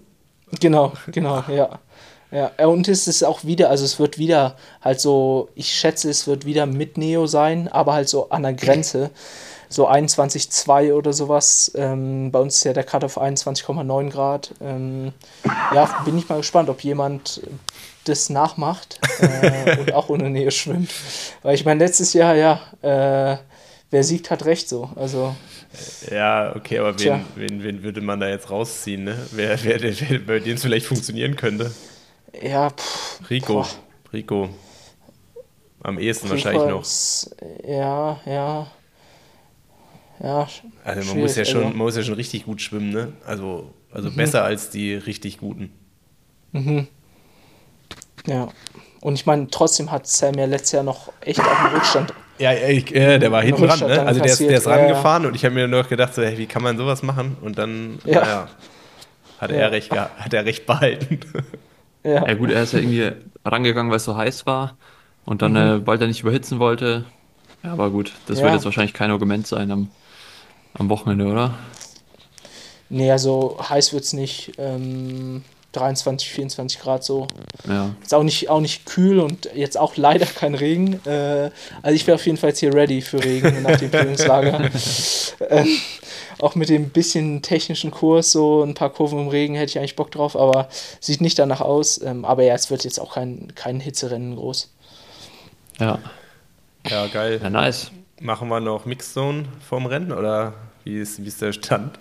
Genau, genau, ja. Ja, äh, und es ist auch wieder, also es wird wieder halt so, ich schätze, es wird wieder mit Neo sein, aber halt so an der Grenze, so einundzwanzig Komma zwei oder sowas. Ähm, bei uns ist ja der Cut auf einundzwanzig Komma neun Grad. Ähm, ja, bin ich mal gespannt, ob jemand das nachmacht äh, und auch ohne Neo schwimmt. Weil ich meine, letztes Jahr, ja, äh, wer siegt, hat recht so. Also. Ja, okay, aber wen, wen, wen würde man da jetzt rausziehen, ne? Wer, wer, wer bei dem es vielleicht funktionieren könnte? Ja, pff, Rico. boah. Rico. Am ehesten Rico wahrscheinlich noch. ist- Ja, ja. Ja, sch- Also man schwierig, muss ja schon, also. man muss ja schon richtig gut schwimmen, ne? Also, also besser als die richtig guten. Mhm. Ja. Und ich meine, trotzdem hat Sam ja letztes Jahr noch echt auf dem Rückstand. Ja, ich, äh, der war Einen hinten dran, Rückstand ne? dann Also der ist, der ist kassiert, ja, ja. rangefahren und ich habe mir nur noch gedacht, so, hey, wie kann man sowas machen? Und dann, Ja. naja, hat Ja. er recht, geha- hat er recht behalten. Ja. Ja gut, er ist ja irgendwie rangegangen, weil es so heiß war und dann, äh, weil er nicht überhitzen wollte. Ja, aber gut, das Ja. wird jetzt wahrscheinlich kein Argument sein am, am Wochenende, oder? Nee, also heiß wird's nicht. Ähm, dreiundzwanzig, vierundzwanzig Grad so. Ja. Ist auch nicht, auch nicht kühl und jetzt auch leider kein Regen. Äh, also ich wäre auf jeden Fall jetzt hier ready für Regen nach dem Trainingslager. ähm, auch mit dem bisschen technischen Kurs, so ein paar Kurven im Regen hätte ich eigentlich Bock drauf, aber sieht nicht danach aus. Ähm, aber ja, es wird jetzt auch kein, kein Hitzerennen groß. Ja. Ja, geil. Ja, nice. Machen wir noch Mixzone vorm Rennen oder wie ist, wie ist der Stand?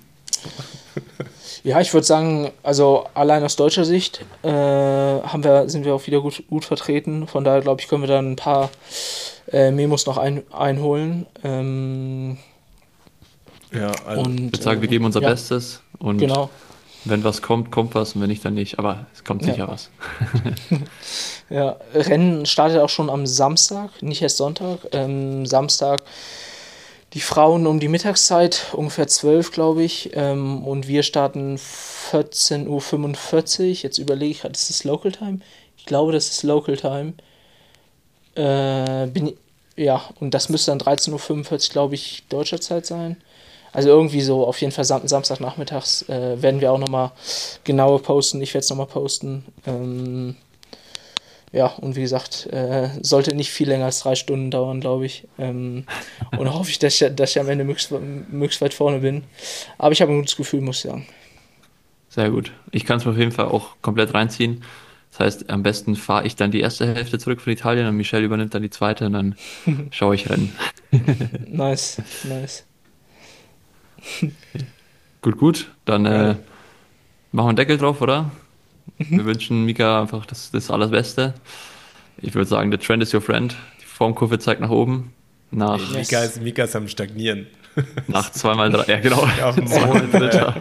Ja, ich würde sagen, also allein aus deutscher Sicht äh, haben wir, sind wir auch wieder gut, gut vertreten. Von daher, glaube ich, können wir dann ein paar äh, Memos noch ein, einholen. Ähm, Ja, also und, Ich würde sagen, wir geben unser ja, Bestes und Genau. wenn was kommt, kommt was und wenn nicht, dann nicht. Aber es kommt Ja. sicher was. Ja, Rennen startet auch schon am Samstag, nicht erst Sonntag. Ähm, Samstag die Frauen um die Mittagszeit, ungefähr zwölf, glaube ich. Ähm, und wir starten vierzehn Uhr fünfundvierzig. Jetzt überlege ich gerade, ist das Local Time? Ich glaube, das ist Local Time. Äh, bin, ja, und das müsste dann dreizehn Uhr fünfundvierzig, glaube ich, deutscher Zeit sein. Also irgendwie so, auf jeden Fall Sam Samstagnachmittags äh, werden wir auch nochmal genauer posten. Ich werde es nochmal posten. Ähm, ja, und wie gesagt, äh, sollte nicht viel länger als drei Stunden dauern, glaube ich. Ähm, und hoffe ich, dass ich, dass ich am Ende möglichst, möglichst weit vorne bin. Aber ich habe ein gutes Gefühl, muss ich sagen. Sehr gut. Ich kann es mir auf jeden Fall auch komplett reinziehen. Das heißt, am besten fahre ich dann die erste Hälfte zurück von Italien und Michelle übernimmt dann die zweite und dann schaue ich Rennen. Nice, nice. Gut, gut. Dann äh, machen wir einen Deckel drauf, oder? Wir wünschen Mika einfach das, das Allerbeste. Ich würde sagen, the trend is your friend. Die Formkurve zeigt nach oben. Nach, Ey, Mika, ist, Mika ist am Stagnieren. nach zweimal drei. Ja, genau. Auf dem Zweimal Mond, Dritter.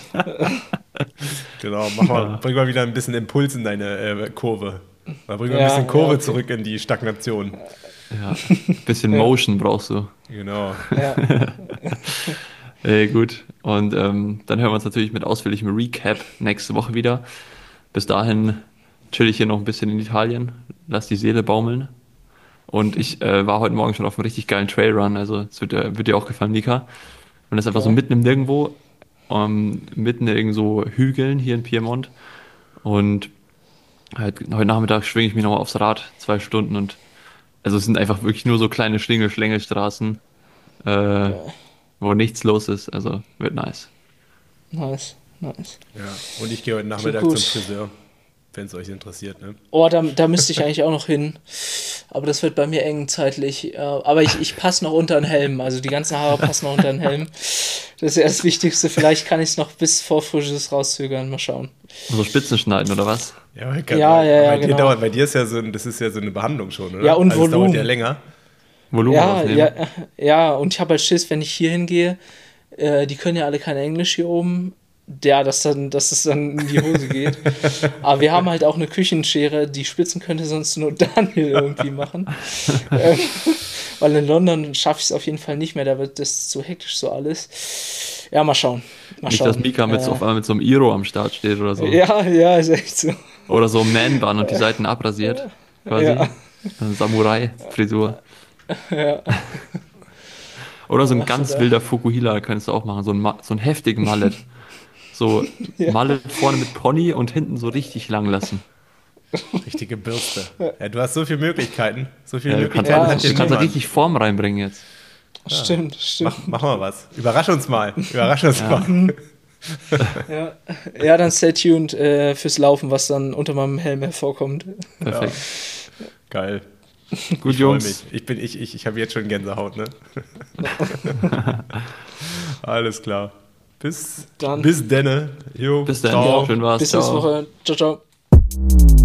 Genau, mach mal, bring mal wieder ein bisschen Impuls in deine äh, Kurve. Mal bring mal ein Ja, bisschen Kurve ja, okay. zurück in die Stagnation. Ja, bisschen Motion brauchst du. Genau. Ja, Äh, gut. Und ähm, dann hören wir uns natürlich mit ausführlichem Recap nächste Woche wieder. Bis dahin chill ich hier noch ein bisschen in Italien, lass die Seele baumeln. Und ich äh, war heute Morgen schon auf einem richtig geilen Trailrun, also es wird, dir- wird dir auch gefallen, Mika. Und das ist einfach so Ja. mitten im Nirgendwo, ähm, mitten in irgend so Hügeln hier in Piemont. Und halt, heute Nachmittag schwinge ich mich nochmal aufs Rad, zwei Stunden und also es sind einfach wirklich nur so kleine Schlingel-Schlängelstraßen, äh, wo nichts los ist, also wird nice. nice, nice. Ja. Und ich gehe heute Nachmittag gut. zum Friseur, wenn es euch interessiert. Ne? Oh, da, da müsste ich eigentlich auch noch hin. Aber das wird bei mir eng zeitlich. Äh, aber ich, ich passe noch unter den Helm. Also die ganzen Haare passen noch unter den Helm. Das ist ja das Wichtigste. Vielleicht kann ich es noch bis vor Frisches rauszögern. Mal schauen. So Spitzen schneiden oder was? Ja, aber kann, Ja, bei, ja, ja, bei, dir genau. dauert, bei dir ist ja so, ein- das ist ja so eine Behandlung schon, oder? Ja, und also es dauert Volumen. ja länger. Volumen Ja, aufnehmen. ja, ja, und ich habe halt Schiss, wenn ich hier hingehe. Äh, die können ja alle kein Englisch hier oben. Ja, dass, dann, dass es dann in die Hose geht. Aber wir haben halt auch eine Küchenschere. Die Spitzen könnte sonst nur Daniel irgendwie machen. ähm, weil in London schaffe ich es auf jeden Fall nicht mehr. Da wird das zu hektisch so alles. Ja, mal schauen. Mal Nicht, schauen. dass Mika mit, so, Äh, auf einmal mit so einem Iro am Start steht oder so. Ja, ja, ist echt so. Oder so ein Man-Bun und die Seiten abrasiert. Quasi. Ja. Eine Samurai-Frisur. Ja. Oder so ein Ach, ganz oder? wilder Fukuhila könntest du auch machen. So ein, Ma- so ein heftigen Mallet. So Ja. Malle vorne mit Pony und hinten so richtig lang lassen. Richtige Bürste. Ja, du hast so viele Möglichkeiten. So viele Ja, du kannst, Möglichkeiten. Ja, alles, du kannst da richtig Form reinbringen jetzt. Stimmt, stimmt. Mach, mach mal was. Überrasch uns mal. Überrasch uns mal. Ja. Ja, dann stay tuned äh, fürs Laufen, was dann unter meinem Helm hervorkommt. Perfekt. Geil. Gut, Ich freue Jungs. mich. Ich bin, ich, ich, ich habe jetzt schon Gänsehaut, ne? Alles klar. Bis Dann. bis denne. Jo, Bis dann. ciao. Schön war's. Bis Ciao. nächste Woche. Ciao, ciao.